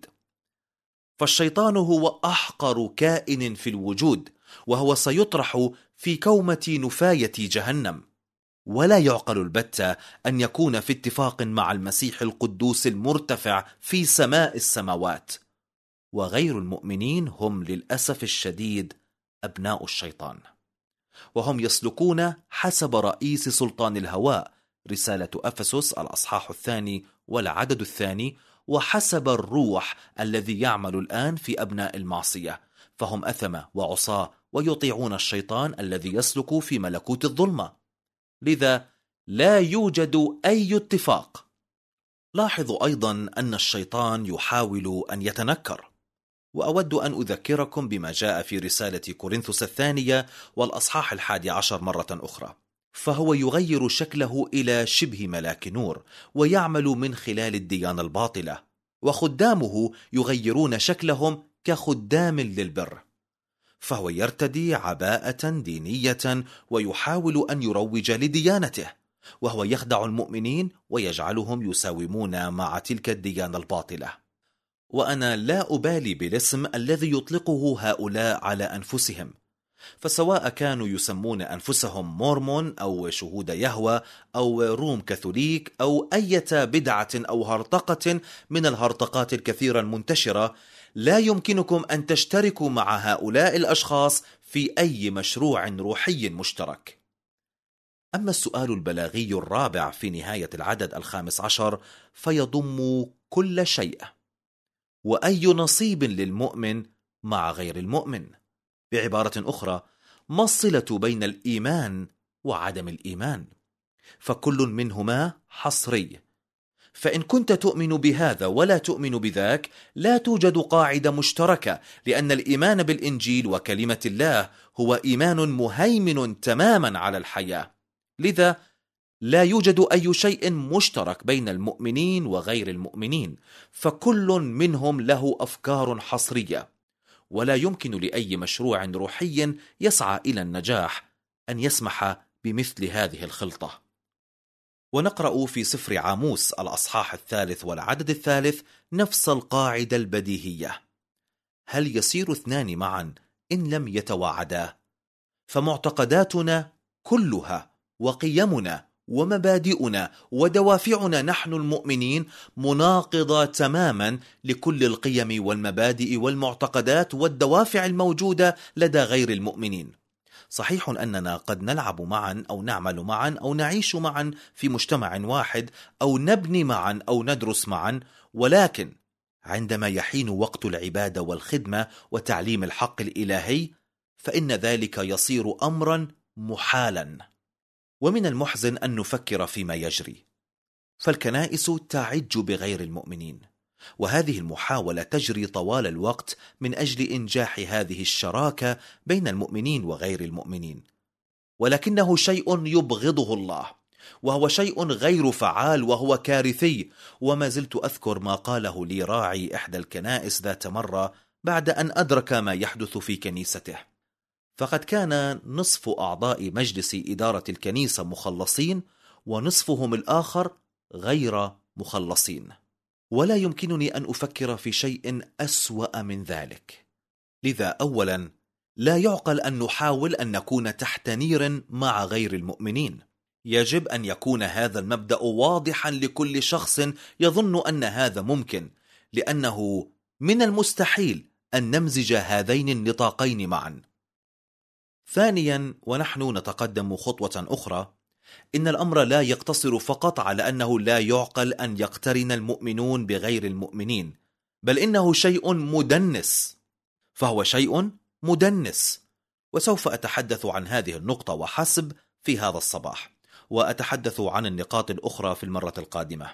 فالشيطان هو أحقر كائن في الوجود، وهو سيطرح في كومة نفاية جهنم. ولا يعقل البتة أن يكون في اتفاق مع المسيح القدوس المرتفع في سماء السماوات. وغير المؤمنين هم للأسف الشديد أبناء الشيطان، وهم يسلكون حسب رئيس سلطان الهواء، رسالة أفسس الأصحاح الثاني والعدد الثاني، وحسب الروح الذي يعمل الآن في أبناء المعصية، فهم أثمة وعصاة ويطيعون الشيطان الذي يسلك في ملكوت الظلمة. لذا لا يوجد أي اتفاق. لاحظوا أيضا أن الشيطان يحاول أن يتنكر، وأود أن أذكركم بما جاء في رسالة كورنثوس الثانية والأصحاح الحادي عشر مرة أخرى، فهو يغير شكله إلى شبه ملاك نور ويعمل من خلال الديانة الباطلة، وخدامه يغيرون شكلهم كخدام للبر. فهو يرتدي عباءة دينية ويحاول أن يروج لديانته، وهو يخدع المؤمنين ويجعلهم يساومون مع تلك الديانة الباطلة. وأنا لا أبالي بالاسم الذي يطلقه هؤلاء على أنفسهم، فسواء كانوا يسمون أنفسهم مورمون أو شهود يهوى أو روم كاثوليك أو أي بدعة أو هرطقة من الهرطقات الكثيرة المنتشرة، لا يمكنكم أن تشتركوا مع هؤلاء الأشخاص في أي مشروع روحي مشترك. أما السؤال البلاغي الرابع في نهاية العدد الخامس عشر فيضم كل شيء: وأي نصيب للمؤمن مع غير المؤمن؟ بعبارة أخرى، ما الصلة بين الإيمان وعدم الإيمان؟ فكل منهما حصري، فإن كنت تؤمن بهذا ولا تؤمن بذاك لا توجد قاعدة مشتركة، لأن الإيمان بالإنجيل وكلمة الله هو إيمان مهيمن تماما على الحياة. لذا لا يوجد أي شيء مشترك بين المؤمنين وغير المؤمنين، فكل منهم له أفكار حصرية، ولا يمكن لأي مشروع روحي يسعى إلى النجاح أن يسمح بمثل هذه الخلطة. ونقرأ في سفر عاموس الأصحاح الثالث والعدد الثالث نفس القاعدة البديهية: هل يصير اثنان معا إن لم يتواعدا؟ فمعتقداتنا كلها وقيمنا ومبادئنا ودوافعنا نحن المؤمنين مناقضة تماما لكل القيم والمبادئ والمعتقدات والدوافع الموجودة لدى غير المؤمنين. صحيح أننا قد نلعب معا أو نعمل معا أو نعيش معا في مجتمع واحد أو نبني معا أو ندرس معا، ولكن عندما يحين وقت العبادة والخدمة وتعليم الحق الإلهي فإن ذلك يصير أمرا محالا. ومن المحزن أن نفكر فيما يجري، فالكنائس تعج بغير المؤمنين، وهذه المحاولة تجري طوال الوقت من أجل إنجاح هذه الشراكة بين المؤمنين وغير المؤمنين، ولكنه شيء يبغضه الله، وهو شيء غير فعال وهو كارثي. وما زلت أذكر ما قاله لي راعي إحدى الكنائس ذات مرة بعد أن أدرك ما يحدث في كنيسته، فقد كان نصف أعضاء مجلس إدارة الكنيسة مخلصين ونصفهم الآخر غير مخلصين، ولا يمكنني أن أفكر في شيء أسوأ من ذلك. لذا أولا لا يعقل أن نحاول أن نكون تحت نير مع غير المؤمنين. يجب أن يكون هذا المبدأ واضحا لكل شخص يظن أن هذا ممكن، لأنه من المستحيل أن نمزج هذين النطاقين معا. ثانيا، ونحن نتقدم خطوة أخرى، إن الأمر لا يقتصر فقط على أنه لا يعقل أن يقترن المؤمنون بغير المؤمنين، بل إنه شيء مدنس، فهو شيء مدنس. وسوف أتحدث عن هذه النقطة وحسب في هذا الصباح، وأتحدث عن النقاط الأخرى في المرة القادمة.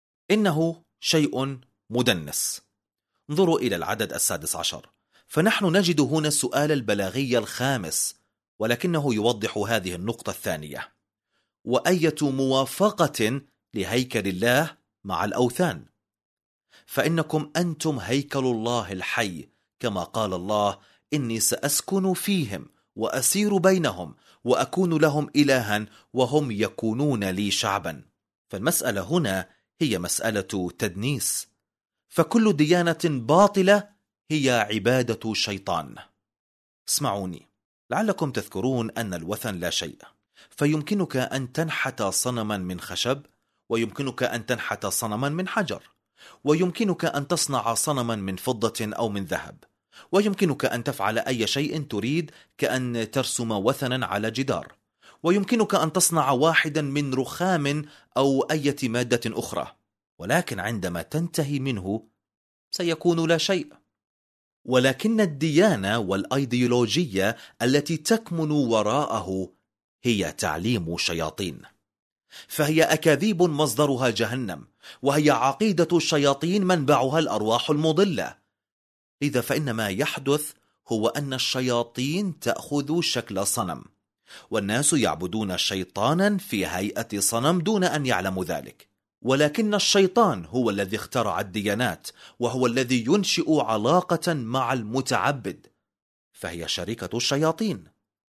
إنه شيء مدنس. انظروا إلى العدد السادس عشر، فنحن نجد هنا السؤال البلاغي الخامس، ولكنه يوضح هذه النقطة الثانية: وأية موافقة لهيكل الله مع الأوثان؟ فإنكم أنتم هيكل الله الحي، كما قال الله: إني سأسكن فيهم وأسير بينهم وأكون لهم إلها وهم يكونون لي شعبا. فالمسألة هنا هي مسألة تدنيس، فكل ديانة باطلة هي عبادة شيطان. اسمعوني، لعلكم تذكرون أن الوثن لا شيء، فيمكنك أن تنحت صنما من خشب، ويمكنك أن تنحت صنما من حجر، ويمكنك أن تصنع صنما من فضة أو من ذهب، ويمكنك أن تفعل أي شيء تريد، كأن ترسم وثنا على جدار، ويمكنك أن تصنع واحدا من رخام أو أي مادة أخرى، ولكن عندما تنتهي منه سيكون لا شيء. ولكن الديانة والأيديولوجية التي تكمن وراءه هي تعليم شياطين، فهي أكاذيب مصدرها جهنم، وهي عقيدة الشياطين منبعها الأرواح المضلة. لذا فإن ما يحدث هو أن الشياطين تأخذ شكل صنم، والناس يعبدون شيطانا في هيئة صنم دون أن يعلموا ذلك، ولكن الشيطان هو الذي اخترع الديانات، وهو الذي ينشئ علاقة مع المتعبد، فهي شركة الشياطين.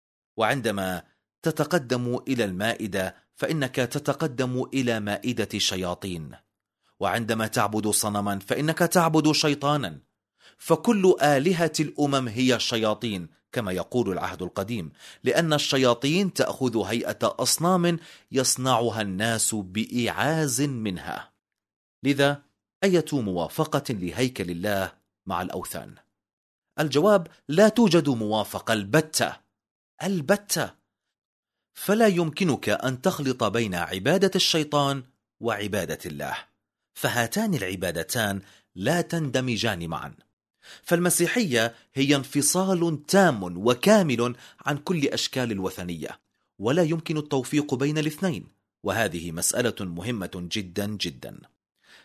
وعندما تتقدم إلى المائدة فإنك تتقدم إلى مائدة شياطين، وعندما تعبد صنما فإنك تعبد شيطانا، فكل آلهة الأمم هي شياطين كما يقول العهد القديم، لأن الشياطين تأخذ هيئة أصنام يصنعها الناس بإعاز منها. لذا أية موافقة لهيكل الله مع الأوثان؟ الجواب: لا توجد موافقة البتة البتة. فلا يمكنك أن تخلط بين عبادة الشيطان وعبادة الله، فهاتان العبادتان لا تندمجان معا. فالمسيحية هي انفصال تام وكامل عن كل أشكال الوثنية، ولا يمكن التوفيق بين الاثنين، وهذه مسألة مهمة جدا جدا.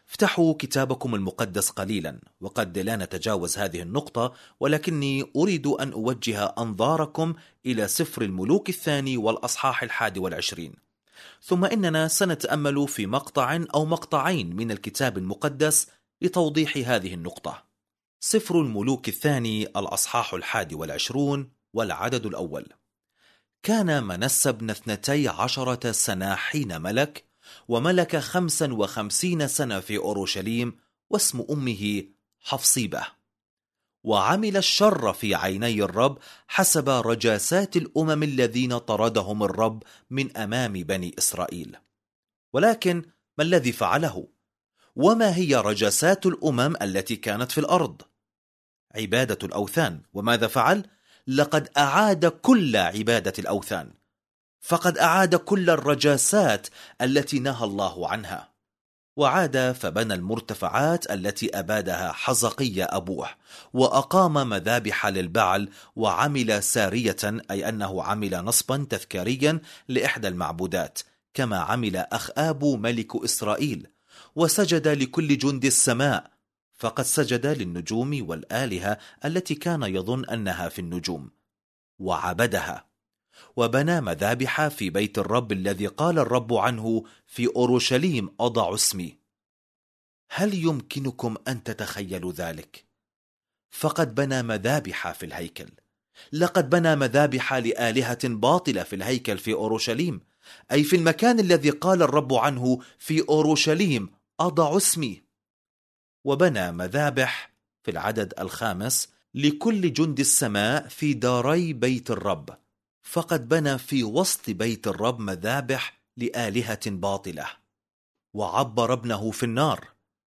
افتحوا كتابكم المقدس قليلا، وقد لا نتجاوز هذه النقطة، ولكني أريد أن أوجه أنظاركم إلى سفر الملوك الثاني والأصحاح الحادي والعشرين. ثم إننا سنتأمل في مقطع أو مقطعين من الكتاب المقدس لتوضيح هذه النقطة. سفر الملوك الثاني الأصحاح الحادي والعشرون والعدد الأول. كان منسى بن اثنتي عشرة سنة حين ملك، وملك خمسا وخمسين سنة في أورشليم، واسم أمه حفصيبة. وعمل الشر في عيني الرب حسب رجاسات الأمم الذين طردهم الرب من أمام بني إسرائيل. ولكن ما الذي فعله؟ وما هي رجاسات الأمم التي كانت في الأرض؟ عبادة الأوثان. وماذا فعل؟ لقد أعاد كل عبادة الأوثان، فقد أعاد كل الرجاسات التي نهى الله عنها. وعاد فبنى المرتفعات التي أبادها حزقية أبوه، وأقام مذابح للبعل، وعمل سارية، أي أنه عمل نصبا تذكاريا لإحدى المعبودات، كما عمل أخآب ملك إسرائيل، وسجد لكل جند السماء، فقد سجد للنجوم والآلهة التي كان يظن أنها في النجوم، وعبدها. وبنى مذابح في بيت الرب الذي قال الرب عنه: في أورشليم أضع اسمي. هل يمكنكم أن تتخيلوا ذلك؟ فقد بنى مذابح في الهيكل. لقد بنى مذابح لآلهة باطلة في الهيكل في أورشليم، أي في المكان الذي قال الرب عنه: في أورشليم أضع اسمي. وبنى مذابح في العدد الخامس لكل جند السماء في داري بيت الرب، فقد بنى في وسط بيت الرب مذابح لآلهة باطلة. وعبر ابنه في النار،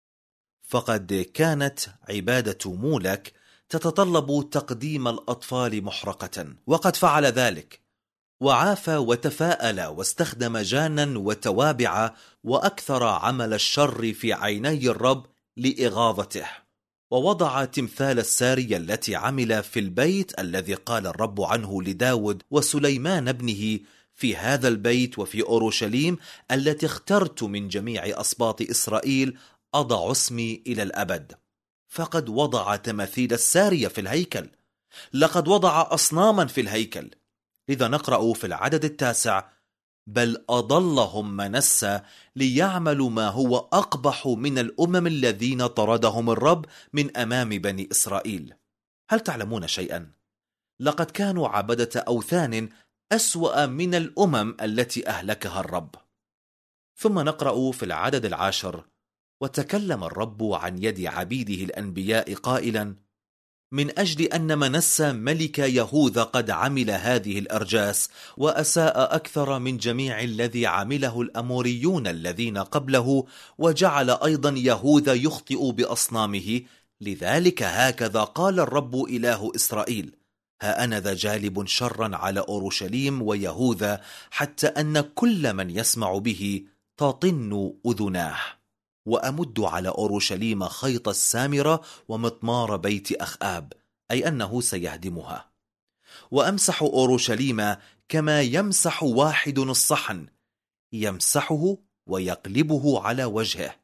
فقد كانت عبادة مولك تتطلب تقديم الأطفال محرقة، وقد فعل ذلك. وعاف وتفاءل واستخدم جانا وتوابع، وأكثر عمل الشر في عيني الرب لإغاظته. ووضع تمثال السارية التي عمل في البيت الذي قال الرب عنه لداود وسليمان ابنه: في هذا البيت وفي أورشليم التي اخترت من جميع أسباط إسرائيل أضع اسمي إلى الأبد. فقد وضع تماثيل السارية في الهيكل، لقد وضع أصناما في الهيكل. لذا نقرأ في العدد التاسع: بل أضلهم منسى ليعملوا ما هو أقبح من الأمم الذين طردهم الرب من أمام بني إسرائيل. هل تعلمون شيئا؟ لقد كانوا عبدة أوثان أسوأ من الأمم التي أهلكها الرب. ثم نقرأ في العدد العاشر: وتكلم الرب عن يد عبيده الأنبياء قائلا: من أجل أن منسى ملك يهوذا قد عمل هذه الأرجاس، وأساء أكثر من جميع الذي عمله الأموريون الذين قبله، وجعل أيضا يهوذا يخطئ بأصنامه، لذلك هكذا قال الرب إله إسرائيل: ها أنا ذا جالب شرا على أورشليم ويهوذا، حتى أن كل من يسمع به تطن أذناه، وأمد على أورشليم خيط السامرة ومطمار بيت أخآب، أي أنه سيهدمها. وأمسح أورشليم كما يمسح واحد الصحن، يمسحه ويقلبه على وجهه،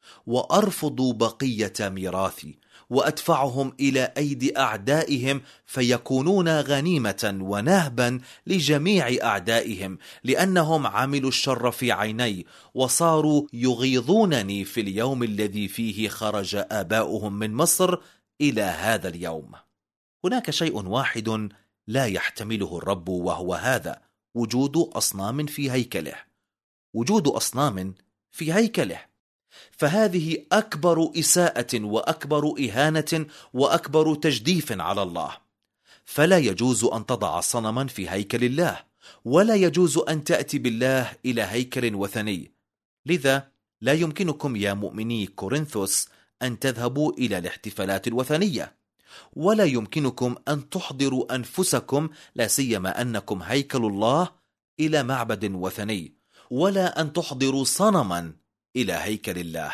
وأرفض بقية ميراثي، وأدفعهم إلى أيدي أعدائهم، فيكونون غنيمة ونهبا لجميع أعدائهم، لأنهم عملوا الشر في عيني، وصاروا يغيظونني في اليوم الذي فيه خرج آباؤهم من مصر إلى هذا اليوم. هناك شيء واحد لا يحتمله الرب، وهو هذا: وجود أصنام في هيكله. وجود أصنام في هيكله، فهذه أكبر إساءة وأكبر إهانة وأكبر تجديف على الله. فلا يجوز أن تضع صنما في هيكل الله، ولا يجوز أن تأتي بالله إلى هيكل وثني. لذا لا يمكنكم يا مؤمني كورنثوس أن تذهبوا إلى الاحتفالات الوثنية، ولا يمكنكم أن تحضروا أنفسكم، لا سيما أنكم هيكل الله، إلى معبد وثني، ولا أن تحضروا صنما إلى هيكل الله.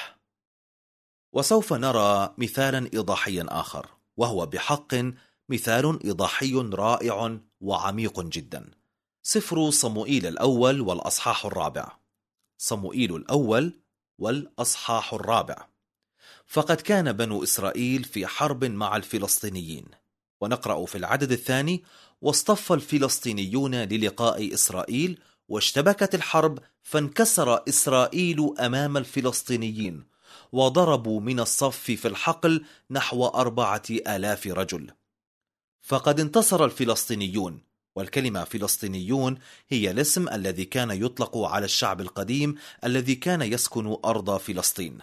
وسوف نرى مثالا إيضاحيا آخر، وهو بحق مثال إيضاحي رائع وعميق جدا. سفر صموئيل الأول والأصحاح الرابع. صموئيل الأول والأصحاح الرابع. فقد كان بنو إسرائيل في حرب مع الفلسطينيين. ونقرأ في العدد الثاني: واصطف الفلسطينيون للقاء إسرائيل، واشتبكت الحرب، فانكسر إسرائيل أمام الفلسطينيين، وضربوا من الصف في الحقل نحو أربعة آلاف رجل. فقد انتصر الفلسطينيون. والكلمة فلسطينيون هي الاسم الذي كان يطلق على الشعب القديم الذي كان يسكن أرض فلسطين.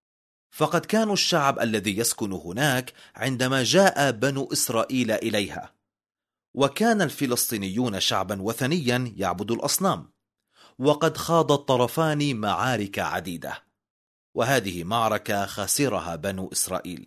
فقد كانوا الشعب الذي يسكن هناك عندما جاء بنو إسرائيل إليها. وكان الفلسطينيون شعبا وثنيا يعبد الأصنام. وقد خاض الطرفان معارك عديدة، وهذه معركة خسرها بنو إسرائيل.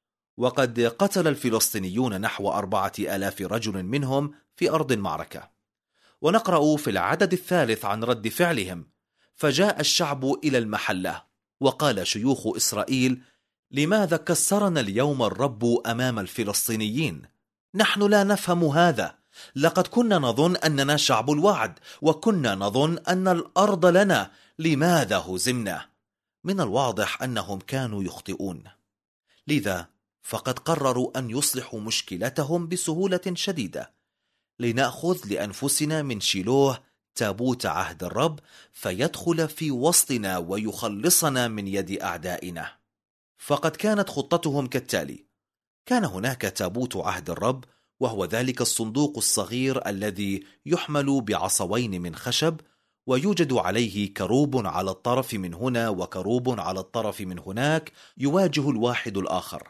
وقد قتل الفلسطينيون نحو أربعة آلاف رجل منهم في أرض المعركة. ونقرأ في العدد الثالث عن رد فعلهم: فجاء الشعب إلى المحلة، وقال شيوخ إسرائيل: لماذا كسرنا اليوم الرب أمام الفلسطينيين؟ نحن لا نفهم هذا. لقد كنا نظن أننا شعب الوعد، وكنا نظن أن الأرض لنا. لماذا هزمنا؟ من الواضح أنهم كانوا يخطئون. لذا فقد قرروا أن يصلحوا مشكلتهم بسهولة شديدة. لنأخذ لأنفسنا من شيلوه تابوت عهد الرب، فيدخل في وسطنا ويخلصنا من يد أعدائنا. فقد كانت خطتهم كالتالي: كان هناك تابوت عهد الرب، وهو ذلك الصندوق الصغير الذي يحمل بعصوين من خشب، ويوجد عليه كروب على الطرف من هنا وكروب على الطرف من هناك، يواجه الواحد الآخر.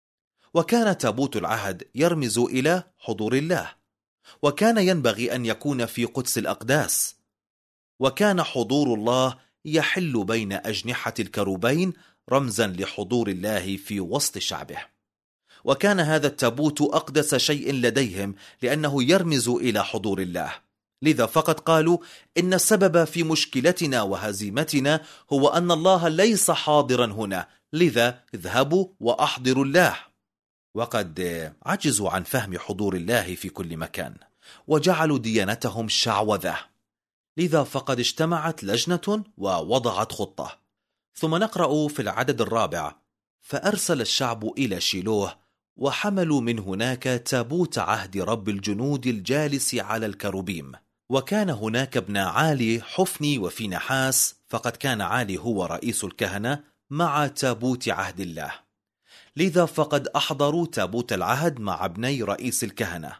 وكان تابوت العهد يرمز إلى حضور الله، وكان ينبغي أن يكون في قدس الأقداس. وكان حضور الله يحل بين أجنحة الكروبين، رمزا لحضور الله في وسط شعبه. وكان هذا التابوت أقدس شيء لديهم، لأنه يرمز إلى حضور الله. لذا فقط قالوا إن السبب في مشكلتنا وهزيمتنا هو أن الله ليس حاضرا هنا، لذا اذهبوا وأحضروا الله. وقد عجزوا عن فهم حضور الله في كل مكان، وجعلوا ديانتهم شعوذة. لذا فقد اجتمعت لجنة ووضعت خطة. ثم نقرأ في العدد الرابع: فأرسل الشعب إلى شيلوه، وحملوا من هناك تابوت عهد رب الجنود الجالس على الكروبيم. وكان هناك ابن عالي حفني وفي نحاس، فقد كان عالي هو رئيس الكهنة، مع تابوت عهد الله. لذا فقد أحضروا تابوت العهد مع ابني رئيس الكهنة.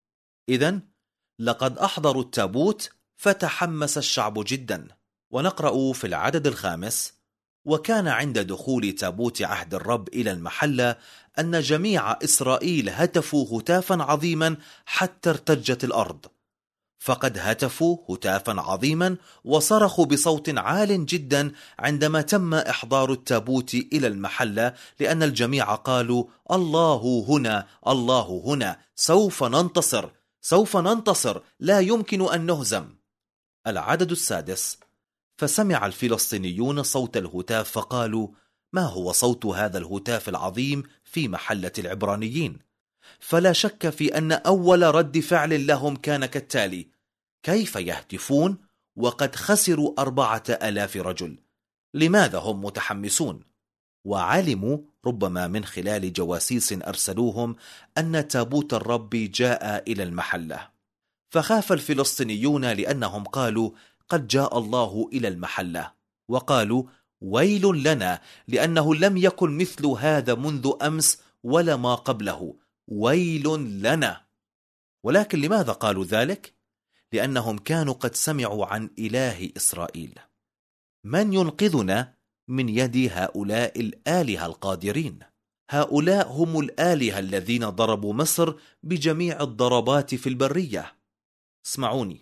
إذن لقد أحضروا التابوت، فتحمس الشعب جدا. ونقرأ في العدد الخامس: وكان عند دخول تابوت عهد الرب إلى المحلة أن جميع إسرائيل هتفوا هتافا عظيما حتى ارتجت الأرض. فقد هتفوا هتافا عظيما وصرخوا بصوت عال جدا عندما تم إحضار التابوت إلى المحلة، لأن الجميع قالوا: الله هنا، الله هنا، سوف ننتصر، سوف ننتصر، لا يمكن أن نهزم. العدد السادس: فسمع الفلسطينيون صوت الهتاف، فقالوا: ما هو صوت هذا الهتاف العظيم في محلة العبرانيين؟ فلا شك في أن أول رد فعل لهم كان كالتالي: كيف يهتفون وقد خسروا أربعة آلاف رجل؟ لماذا هم متحمسون؟ وعلموا ربما من خلال جواسيس أرسلوهم أن تابوت الرب جاء إلى المحلة. فخاف الفلسطينيون لأنهم قالوا: قد جاء الله إلى المحلة. وقالوا: ويل لنا، لأنه لم يكن مثل هذا منذ أمس ولا ما قبله، ويل لنا. ولكن لماذا قالوا ذلك؟ لأنهم كانوا قد سمعوا عن إله إسرائيل. من ينقذنا من يد هؤلاء الآلهة القادرين؟ هؤلاء هم الآلهة الذين ضربوا مصر بجميع الضربات في البرية. اسمعوني،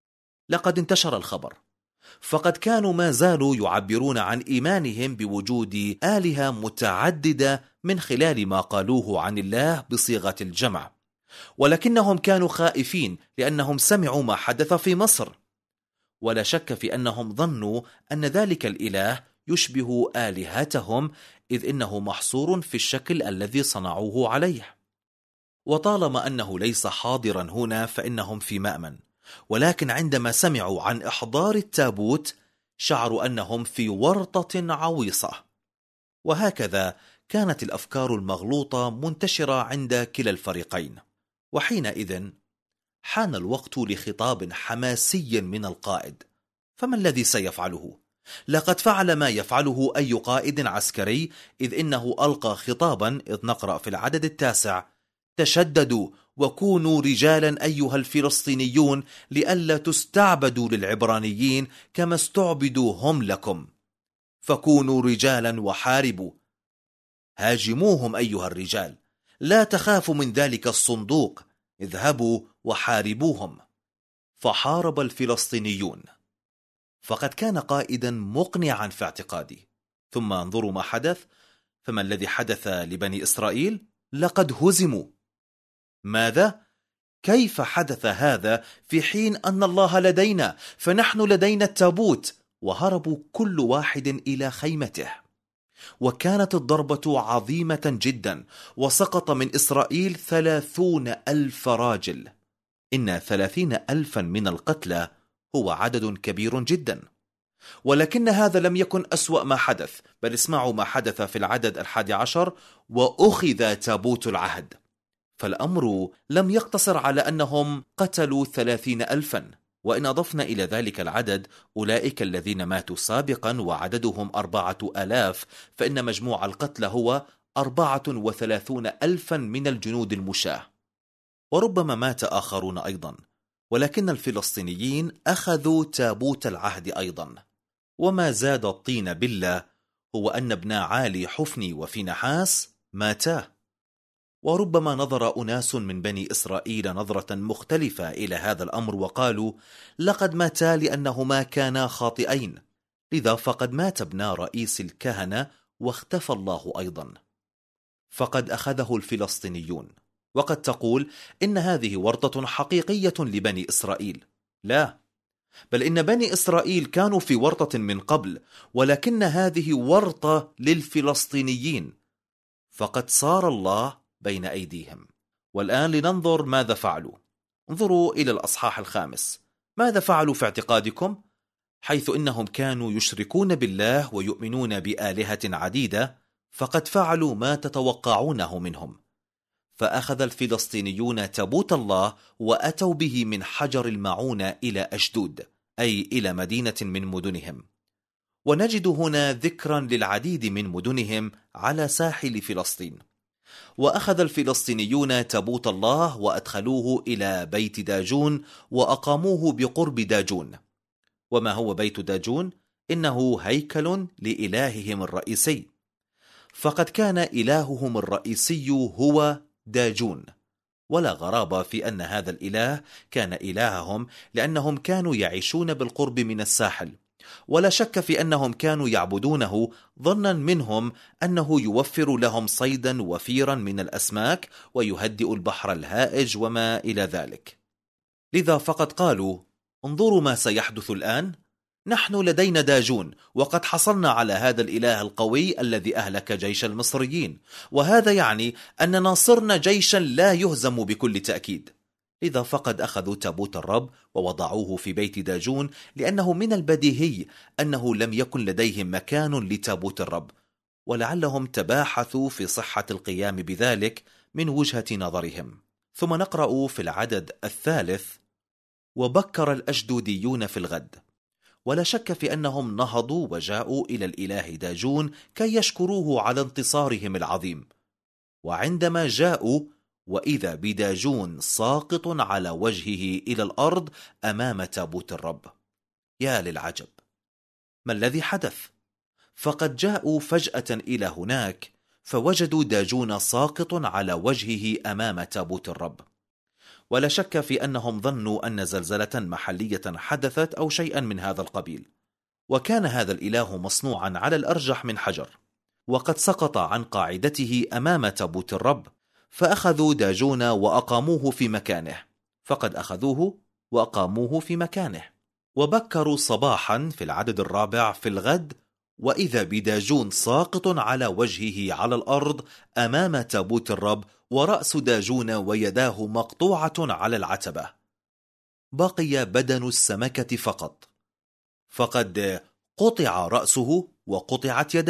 لقد انتشر الخبر، فقد كانوا ما زالوا يعبرون عن إيمانهم بوجود آلهة متعددة من خلال ما قالوه عن الله بصيغة الجمع، ولكنهم كانوا خائفين لأنهم سمعوا ما حدث في مصر. ولا شك في أنهم ظنوا أن ذلك الإله يشبه آلهتهم، إذ إنه محصور في الشكل الذي صنعوه عليه. وطالما أنه ليس حاضرا هنا فإنهم في مأمن. ولكن عندما سمعوا عن إحضار التابوت شعروا أنهم في ورطة عويصة. وهكذا كانت الأفكار المغلوطة منتشرة عند كلا الفريقين. وحينئذ حان الوقت لخطاب حماسي من القائد. فما الذي سيفعله؟ لقد فعل ما يفعله أي قائد عسكري، إذ إنه ألقى خطابا، إذ نقرأ في العدد التاسع: تشددوا وكونوا رجالا أيها الفلسطينيون لئلا تستعبدوا للعبرانيين كما استعبدوا هم لكم، فكونوا رجالا وحاربوا. هاجموهم أيها الرجال، لا تخافوا من ذلك الصندوق، اذهبوا وحاربوهم. فحارب الفلسطينيون. فقد كان قائدا مقنعا في اعتقادي. ثم انظروا ما حدث. فما الذي حدث لبني إسرائيل؟ لقد هزموا. ماذا؟ كيف حدث هذا في حين أن الله لدينا؟ فنحن لدينا التابوت. وهربوا كل واحد إلى خيمته. وكانت الضربة عظيمة جدا، وسقط من إسرائيل ثلاثون ألف راجل. إن ثلاثين ألفا من القتلى هو عدد كبير جدا. ولكن هذا لم يكن أسوأ ما حدث، بل اسمعوا ما حدث في العدد الحادي عشر: وأخذ تابوت العهد. فالأمر لم يقتصر على أنهم قتلوا ثلاثين ألفا، وإن أضفنا إلى ذلك العدد أولئك الذين ماتوا سابقا وعددهم أربعة آلاف، فإن مجموع القتلى هو أربعة وثلاثون ألفا من الجنود المشاة. وربما مات آخرون أيضا، ولكن الفلسطينيين أخذوا تابوت العهد أيضا. وما زاد الطين بلة هو أن ابنا عالي حفني وفينحاس ماتا. وربما نظر أناس من بني إسرائيل نظرة مختلفة إلى هذا الأمر وقالوا: لقد ماتا لأنهما كانا خاطئين، لذا فقد مات ابنا رئيس الكهنة واختفى الله أيضا. فقد أخذه الفلسطينيون. وقد تقول إن هذه ورطة حقيقية لبني إسرائيل. لا، بل إن بني إسرائيل كانوا في ورطة من قبل، ولكن هذه ورطة للفلسطينيين، فقد صار الله بين أيديهم. والآن لننظر ماذا فعلوا. انظروا إلى الأصحاح الخامس. ماذا فعلوا في اعتقادكم؟ حيث إنهم كانوا يشركون بالله ويؤمنون بآلهة عديدة، فقد فعلوا ما تتوقعونه منهم. فأخذ الفلسطينيون تابوت الله وأتوا به من حجر المعونة إلى أشدود، أي إلى مدينة من مدنهم. ونجد هنا ذكرا للعديد من مدنهم على ساحل فلسطين. وأخذ الفلسطينيون تابوت الله وأدخلوه إلى بيت داجون وأقاموه بقرب داجون. وما هو بيت داجون؟ إنه هيكل لإلههم الرئيسي. فقد كان إلههم الرئيسي هو داجون. ولا غرابة في أن هذا الإله كان إلههم، لأنهم كانوا يعيشون بالقرب من الساحل. ولا شك في أنهم كانوا يعبدونه ظنا منهم أنه يوفر لهم صيدا وفيرا من الأسماك ويهدئ البحر الهائج وما إلى ذلك. لذا فقد قالوا: انظروا ما سيحدث الآن، نحن لدينا داجون، وقد حصلنا على هذا الإله القوي الذي أهلك جيش المصريين، وهذا يعني أننا صرنا جيشا لا يهزم بكل تأكيد. لذا فقد أخذوا تابوت الرب ووضعوه في بيت داجون، لأنه من البديهي أنه لم يكن لديهم مكان لتابوت الرب، ولعلهم تباحثوا في صحة القيام بذلك من وجهة نظرهم. ثم نقرأ في العدد الثالث: وبكر الأشدوديون في الغد. ولا شك في أنهم نهضوا وجاءوا إلى الإله داجون كي يشكروه على انتصارهم العظيم. وعندما جاءوا وإذا بداجون ساقط على وجهه إلى الأرض أمام تابوت الرب. يا للعجب! ما الذي حدث؟ فقد جاءوا فجأة إلى هناك فوجدوا داجون ساقط على وجهه أمام تابوت الرب. ولا شك في أنهم ظنوا أن زلزلة محلية حدثت أو شيئا من هذا القبيل. وكان هذا الإله مصنوعا على الأرجح من حجر، وقد سقط عن قاعدته أمام تابوت الرب. فأخذوا داجون وأقاموه في مكانه. فقد أخذوه وأقاموه في مكانه. وبكروا صباحا في العدد الرابع في الغد وإذا بداجون ساقط على وجهه على الأرض أمام تابوت الرب، ورأس داجون ويداه مقطوعة على العتبة. بقي بدن السمكة فقط. فقد قطع رأسه وقطعت يداه،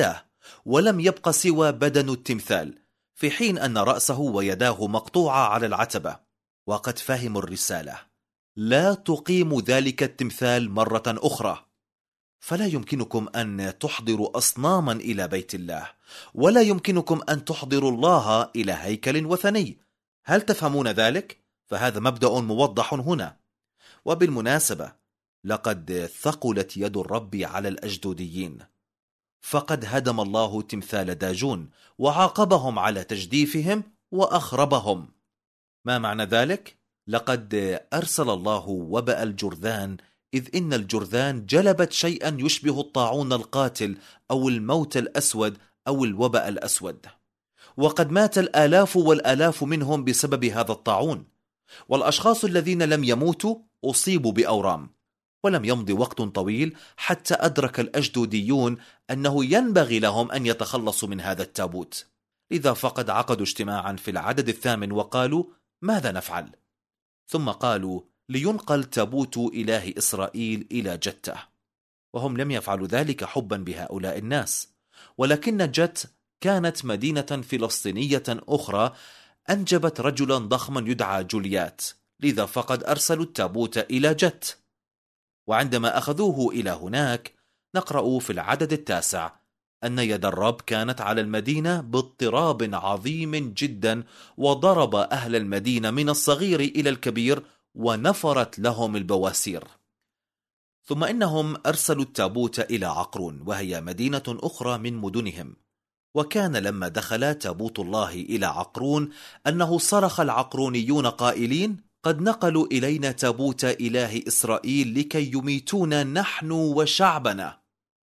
ولم يبق سوى بدن التمثال، في حين أن رأسه ويداه مقطوعة على العتبة. وقد فهموا الرسالة: لا تقيموا ذلك التمثال مرة أخرى. فلا يمكنكم أن تحضروا أصناما إلى بيت الله، ولا يمكنكم أن تحضروا الله إلى هيكل وثني. هل تفهمون ذلك؟ فهذا مبدأ موضح هنا. وبالمناسبة، لقد ثقلت يد الرب على الأجدوديين، فقد هدم الله تمثال داجون وعاقبهم على تجديفهم وأخربهم. ما معنى ذلك؟ لقد أرسل الله وباء الجرذان، إذ إن الجرذان جلبت شيئا يشبه الطاعون القاتل أو الموت الأسود أو الوباء الأسود، وقد مات الآلاف والآلاف منهم بسبب هذا الطاعون. والأشخاص الذين لم يموتوا أصيبوا بأورام. ولم يمضي وقت طويل حتى أدرك الأجدوديون أنه ينبغي لهم أن يتخلصوا من هذا التابوت، لذا فقد عقدوا اجتماعا في العدد الثامن وقالوا: ماذا نفعل؟ ثم قالوا: لينقل تابوت إله إسرائيل إلى جتة. وهم لم يفعلوا ذلك حبا بهؤلاء الناس، ولكن جت كانت مدينة فلسطينية أخرى أنجبت رجلا ضخما يدعى جوليات، لذا فقد أرسلوا التابوت إلى جت. وعندما أخذوه إلى هناك، نقرأ في العدد التاسع أن يد الرب كانت على المدينة باضطراب عظيم جدا، وضرب أهل المدينة من الصغير إلى الكبير، ونفرت لهم البواسير. ثم إنهم أرسلوا التابوت إلى عقرون، وهي مدينة أخرى من مدنهم. وكان لما دخل تابوت الله إلى عقرون أنه صرخ العقرونيون قائلين: قد نقلوا إلينا تابوت إله إسرائيل لكي يميتونا نحن وشعبنا.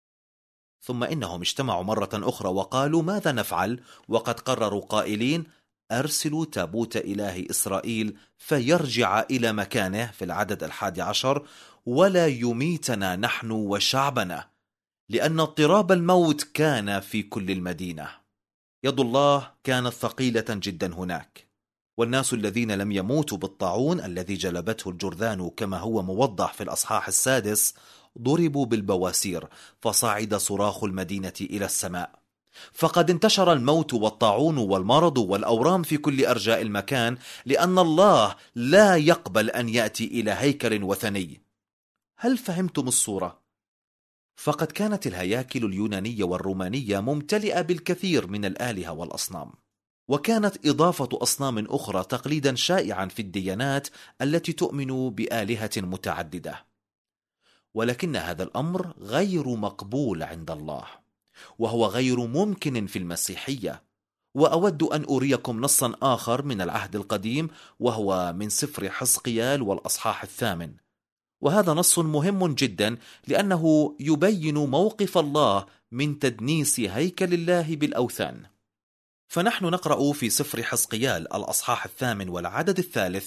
ثم إنهم اجتمعوا مرة أخرى وقالوا: ماذا نفعل؟ وقد قرروا قائلين: أرسلوا تابوت إله إسرائيل فيرجع إلى مكانه في العدد الحادي عشر، ولا يميتنا نحن وشعبنا، لأن اضطراب الموت كان في كل المدينة. يد الله كانت ثقيلة جدا هناك، والناس الذين لم يموتوا بالطاعون الذي جلبته الجرذان كما هو موضح في الأصحاح السادس ضربوا بالبواسير، فصعد صراخ المدينة إلى السماء. فقد انتشر الموت والطاعون والمرض والأورام في كل أرجاء المكان، لأن الله لا يقبل أن يأتي إلى هيكل وثني. هل فهمتم الصورة؟ فقد كانت الهياكل اليونانية والرومانية ممتلئة بالكثير من الآلهة والأصنام، وكانت إضافة أصنام أخرى تقليدا شائعا في الديانات التي تؤمن بآلهة متعددة. ولكن هذا الأمر غير مقبول عند الله، وهو غير ممكن في المسيحية. وأود أن أريكم نصا آخر من العهد القديم، وهو من سفر حزقيال والأصحاح الثامن. وهذا نص مهم جدا، لأنه يبين موقف الله من تدنيس هيكل الله بالأوثان. فنحن نقرأ في سفر حزقيال الأصحاح الثامن والعدد الثالث: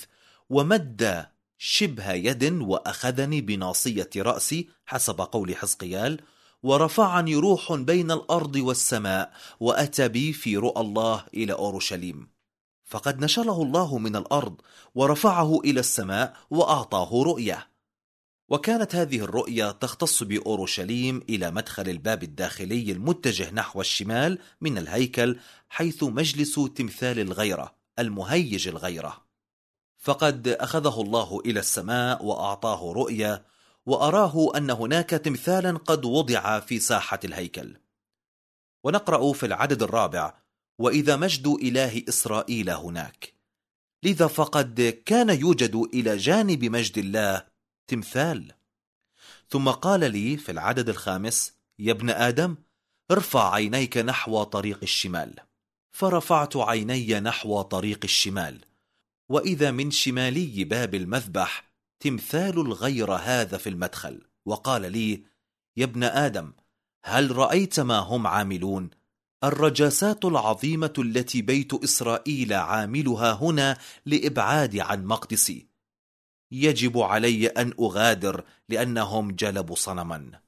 ومد شبه يد وأخذني بناصية رأسي، حسب قول حزقيال، ورفعني روح بين الأرض والسماء، وأتى بي في رؤى الله إلى أورشليم. فقد نشله الله من الأرض ورفعه إلى السماء وأعطاه رؤية. وكانت هذه الرؤية تختص بأورشليم إلى مدخل الباب الداخلي المتجه نحو الشمال من الهيكل، حيث مجلس تمثال الغيرة المهيج الغيرة. فقد أخذه الله إلى السماء وأعطاه رؤية، وأراه أن هناك تمثالا قد وضع في ساحة الهيكل. ونقرأ في العدد الرابع: وإذا مجد إله إسرائيل هناك. لذا فقد كان يوجد إلى جانب مجد الله تمثال. ثم قال لي في العدد الخامس: يا ابن آدم، ارفع عينيك نحو طريق الشمال. فرفعت عيني نحو طريق الشمال، وإذا من شمالي باب المذبح تمثال الغير هذا في المدخل. وقال لي: يا ابن آدم، هل رأيت ما هم عاملون؟ الرجاسات العظيمة التي بيت إسرائيل عاملها هنا لإبعاد عن مقدسي. يجب علي أن أغادر، لأنهم جلبوا صنما،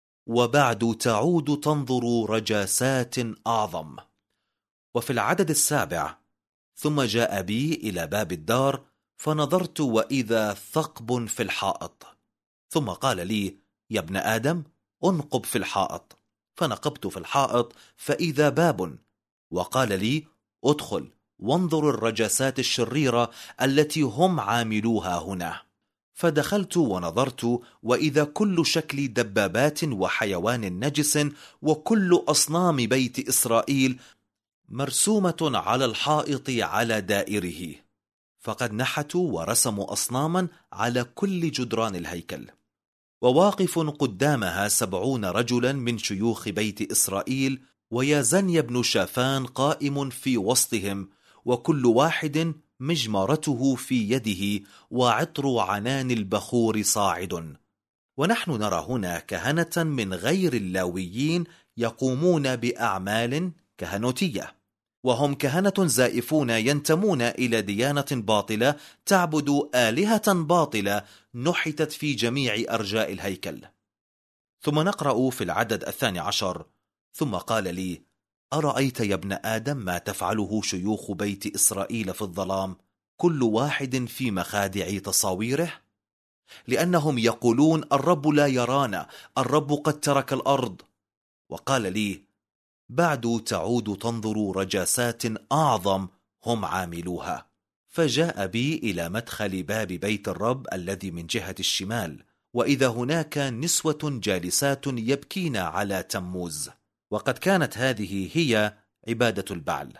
وبعد تعود تنظر رجاسات أعظم. وفي العدد السابع: ثم جاء بي إلى باب الدار، فنظرت وإذا ثقب في الحائط. ثم قال لي: يا ابن آدم، انقب في الحائط. فنقبت في الحائط فإذا باب، وقال لي: ادخل وانظر الرجاسات الشريرة التي هم عاملوها هنا. فدخلت ونظرت، وإذا كل شكل دبابات وحيوان نجس وكل أصنام بيت إسرائيل مرسومة على الحائط على دائره، فقد نحتوا ورسموا أصناما على كل جدران الهيكل، وواقف قدامها سبعون رجلا من شيوخ بيت إسرائيل، ويازنيا بن شافان قائم في وسطهم، وكل واحد مجمرته في يده وعطر عنان البخور صاعد. ونحن نرى هنا كهنة من غير اللاويين يقومون بأعمال كهنوتية، وهم كهنة زائفون ينتمون إلى ديانة باطلة تعبد آلهة باطلة نحتت في جميع أرجاء الهيكل. ثم نقرأ في العدد الثاني عشر: ثم قال لي: أرأيت يا ابن آدم ما تفعله شيوخ بيت إسرائيل في الظلام، كل واحد في مخادع تصاويره؟ لأنهم يقولون: الرب لا يرانا، الرب قد ترك الأرض. وقال لي: بعد تعود تنظر رجاسات أعظم هم عاملوها. فجاء بي إلى مدخل باب بيت الرب الذي من جهة الشمال، وإذا هناك نسوة جالسات يبكين على تموز، وقد كانت هذه هي عبادة البعل.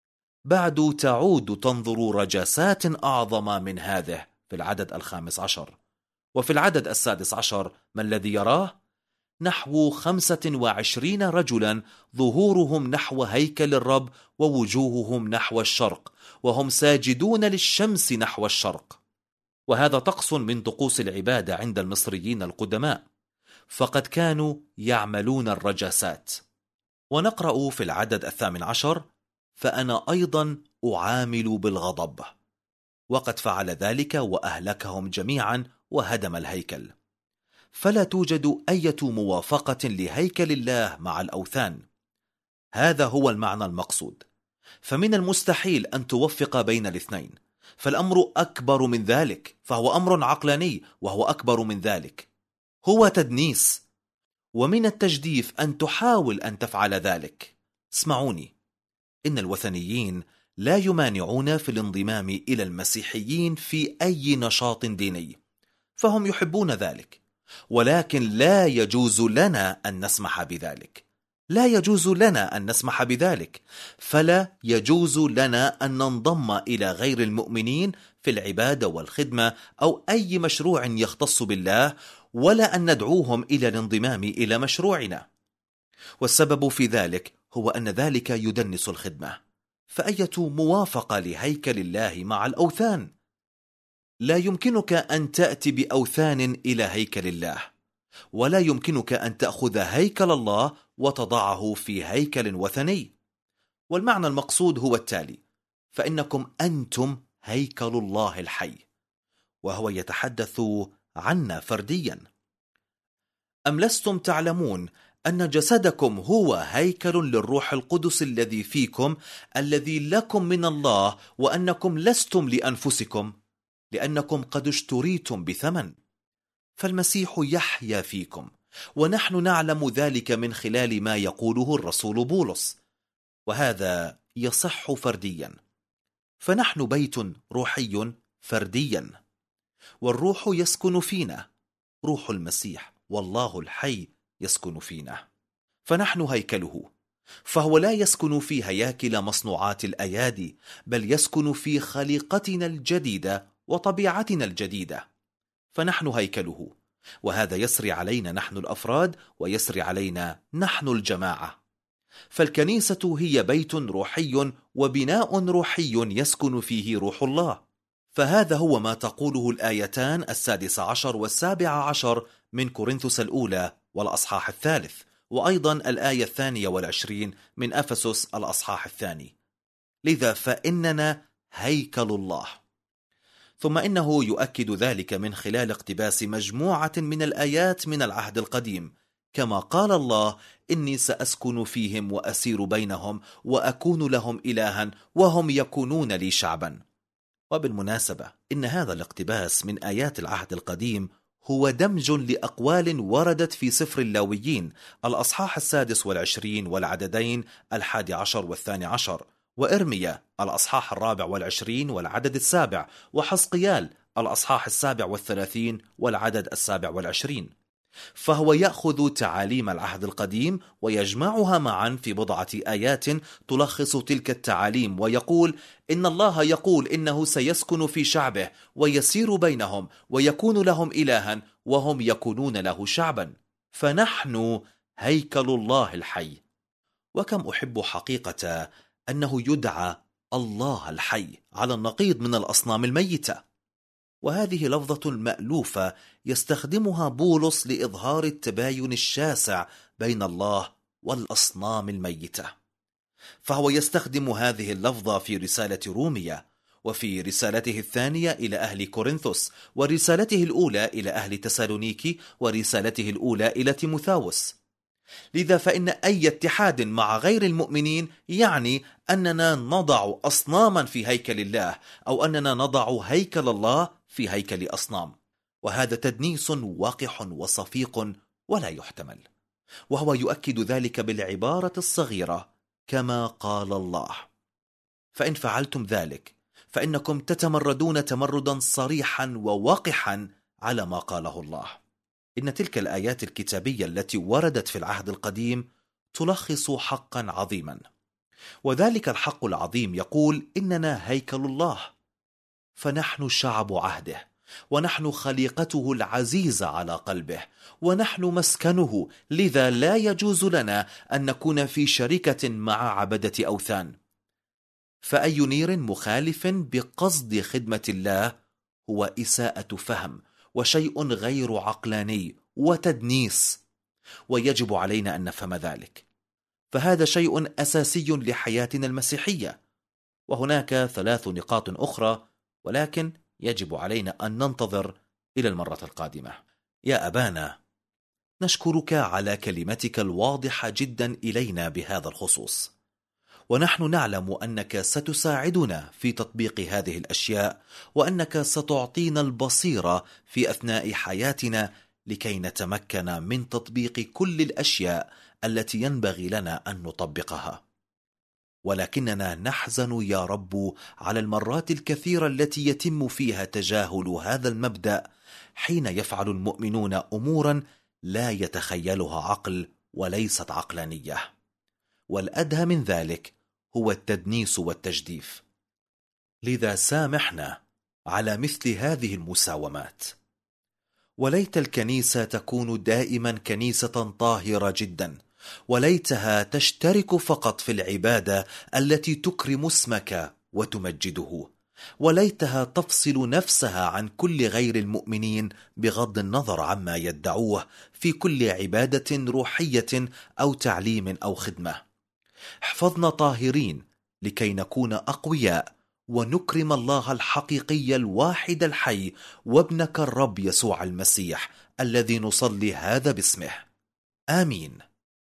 بعد تعود تنظر رجاسات أعظم من هذه، في العدد الخامس عشر. وفي العدد السادس عشر ما الذي يراه؟ نحو خمسة وعشرين رجلا ظهورهم نحو هيكل الرب ووجوههم نحو الشرق، وهم ساجدون للشمس نحو الشرق. وهذا طقس من طقوس العبادة عند المصريين القدماء، فقد كانوا يعملون الرجاسات. ونقرأ في العدد الثامن عشر: فأنا أيضا أعامل بالغضب، وقد فعل ذلك وأهلكهم جميعا وهدم الهيكل. فلا توجد أي موافقة لهيكل الله مع الأوثان. هذا هو المعنى المقصود. فمن المستحيل أن توفق بين الاثنين، فالأمر أكبر من ذلك، فهو أمر عقلاني، وهو أكبر من ذلك، هو تدنيس. ومن التجديف أن تحاول أن تفعل ذلك. اسمعوني، إن الوثنيين لا يمانعون في الانضمام إلى المسيحيين في أي نشاط ديني، فهم يحبون ذلك، ولكن لا يجوز لنا أن نسمح بذلك. لا يجوز لنا أن نسمح بذلك. فلا يجوز لنا أن ننضم إلى غير المؤمنين في العبادة والخدمة أو أي مشروع يختص بالله، ولا أن ندعوهم إلى الانضمام إلى مشروعنا. والسبب في ذلك هو أن ذلك يدنس الخدمة. فأية موافقة لهيكل الله مع الأوثان؟ لا يمكنك أن تأتي بأوثان إلى هيكل الله، ولا يمكنك أن تأخذ هيكل الله وتضعه في هيكل وثني. والمعنى المقصود هو التالي: فإنكم أنتم هيكل الله الحي، وهو يتحدث عنا فرديا. أم لستم تعلمون أن جسدكم هو هيكل للروح القدس الذي فيكم، الذي لكم من الله، وأنكم لستم لأنفسكم، لأنكم قد اشتريتم بثمن؟ فالمسيح يحيا فيكم، ونحن نعلم ذلك من خلال ما يقوله الرسول بولس، وهذا يصح فرديا. فنحن بيت روحي فرديا، والروح يسكن فينا، روح المسيح والله الحي يسكن فينا، فنحن هيكله. فهو لا يسكن في هياكل مصنوعات الأيادي، بل يسكن في خليقتنا الجديدة وطبيعتنا الجديدة، فنحن هيكله. وهذا يسري علينا نحن الأفراد، ويسري علينا نحن الجماعة. فالكنيسة هي بيت روحي وبناء روحي يسكن فيه روح الله. فهذا هو ما تقوله الآيتان السادس عشر والسابع عشر من كورنثوس الأولى والأصحاح الثالث، وأيضا الآية الثانية والعشرين من أفسس الأصحاح الثاني. لذا فإننا هيكل الله. ثم إنه يؤكد ذلك من خلال اقتباس مجموعة من الآيات من العهد القديم، كما قال الله: إني سأسكن فيهم وأسير بينهم وأكون لهم إلها وهم يكونون لي شعبا. وبالمناسبة إن هذا الاقتباس من آيات العهد القديم هو دمج لأقوال وردت في سفر اللاويين الأصحاح السادس والعشرين والعددين الحادي عشر والثاني عشر، وإرميا الأصحاح الرابع والعشرين والعدد السابع، وحزقيال الأصحاح السابع والثلاثين والعدد السابع والعشرين. فهو يأخذ تعاليم العهد القديم ويجمعها معا في بضعة آيات تلخص تلك التعاليم، ويقول إن الله يقول إنه سيسكن في شعبه ويسير بينهم ويكون لهم إلها وهم يكونون له شعبا، فنحن هيكل الله الحي. وكم أحب حقيقة أنه يدعى الله الحي على النقيض من الأصنام الميتة. وهذه لفظة مألوفة يستخدمها بولس لإظهار التباين الشاسع بين الله والأصنام الميتة، فهو يستخدم هذه اللفظة في رسالة روميا، وفي رسالته الثانية إلى أهل كورنثوس، ورسالته الأولى إلى أهل تسالونيكي، ورسالته الأولى إلى تيموثاوس. لذا فإن أي اتحاد مع غير المؤمنين يعني أننا نضع أصناما في هيكل الله، أو أننا نضع هيكل الله في هيكل أصنام، وهذا تدنيس واقح وصفيق ولا يحتمل. وهو يؤكد ذلك بالعبارة الصغيرة كما قال الله. فإن فعلتم ذلك فإنكم تتمردون تمردا صريحا ووقحا على ما قاله الله. إن تلك الآيات الكتابية التي وردت في العهد القديم تلخص حقا عظيما، وذلك الحق العظيم يقول إننا هيكل الله، فنحن شعب عهده، ونحن خليقته العزيزة على قلبه، ونحن مسكنه، لذا لا يجوز لنا أن نكون في شركة مع عبدة أوثان. فأي نير مخالف بقصد خدمة الله هو إساءة فهم وشيء غير عقلاني وتدنيس، ويجب علينا أن نفهم ذلك، فهذا شيء أساسي لحياتنا المسيحية. وهناك ثلاث نقاط أخرى، ولكن يجب علينا أن ننتظر إلى المرة القادمة. يا أبانا، نشكرك على كلمتك الواضحة جدا إلينا بهذا الخصوص، ونحن نعلم أنك ستساعدنا في تطبيق هذه الأشياء، وأنك ستعطينا البصيرة في أثناء حياتنا لكي نتمكن من تطبيق كل الأشياء التي ينبغي لنا أن نطبقها. ولكننا نحزن يا رب على المرات الكثيرة التي يتم فيها تجاهل هذا المبدأ، حين يفعل المؤمنون أمورا لا يتخيلها عقل وليست عقلانية. والأدهى من ذلك هو التدنيس والتجديف. لذا سامحنا على مثل هذه المساومات. وليت الكنيسة تكون دائما كنيسة طاهرة جدا، وليتها تشترك فقط في العبادة التي تكرم اسمك وتمجده، وليتها تفصل نفسها عن كل غير المؤمنين بغض النظر عما يدعوه في كل عبادة روحية أو تعليم أو خدمة. احفظنا طاهرين لكي نكون أقوياء ونكرم الله الحقيقي الواحد الحي وابنك الرب يسوع المسيح الذي نصلي هذا باسمه. آمين.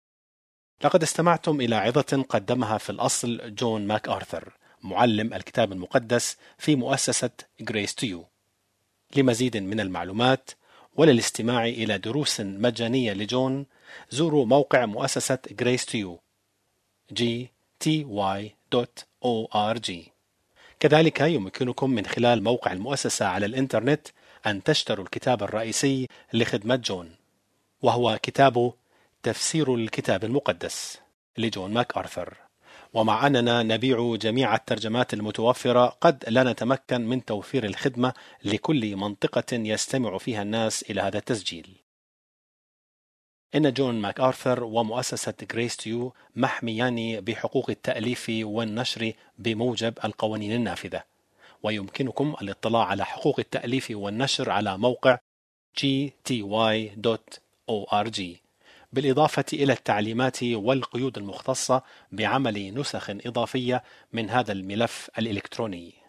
لقد استمعتم إلى عظة قدمها في الأصل جون ماك آرثر، معلم الكتاب المقدس في مؤسسة Grace to You. لمزيد من المعلومات وللاستماع إلى دروس مجانية لجون، زوروا موقع مؤسسة Grace to You جي تي واي دوت أو آر جي. كذلك يمكنكم من خلال موقع المؤسسة على الإنترنت أن تشتروا الكتاب الرئيسي لخدمة جون، وهو كتابه تفسير الكتاب المقدس لجون ماك آرثر. ومع أننا نبيع جميع الترجمات المتوفرة، قد لا نتمكن من توفير الخدمة لكل منطقة يستمع فيها الناس إلى هذا التسجيل. إن جون ماك آرثر ومؤسسة Grace to You محميان بحقوق التأليف والنشر بموجب القوانين النافذة، ويمكنكم الاطلاع على حقوق التأليف والنشر على موقع جي تي واي دوت أو آر جي، بالإضافة إلى التعليمات والقيود المختصة بعمل نسخ إضافية من هذا الملف الإلكتروني.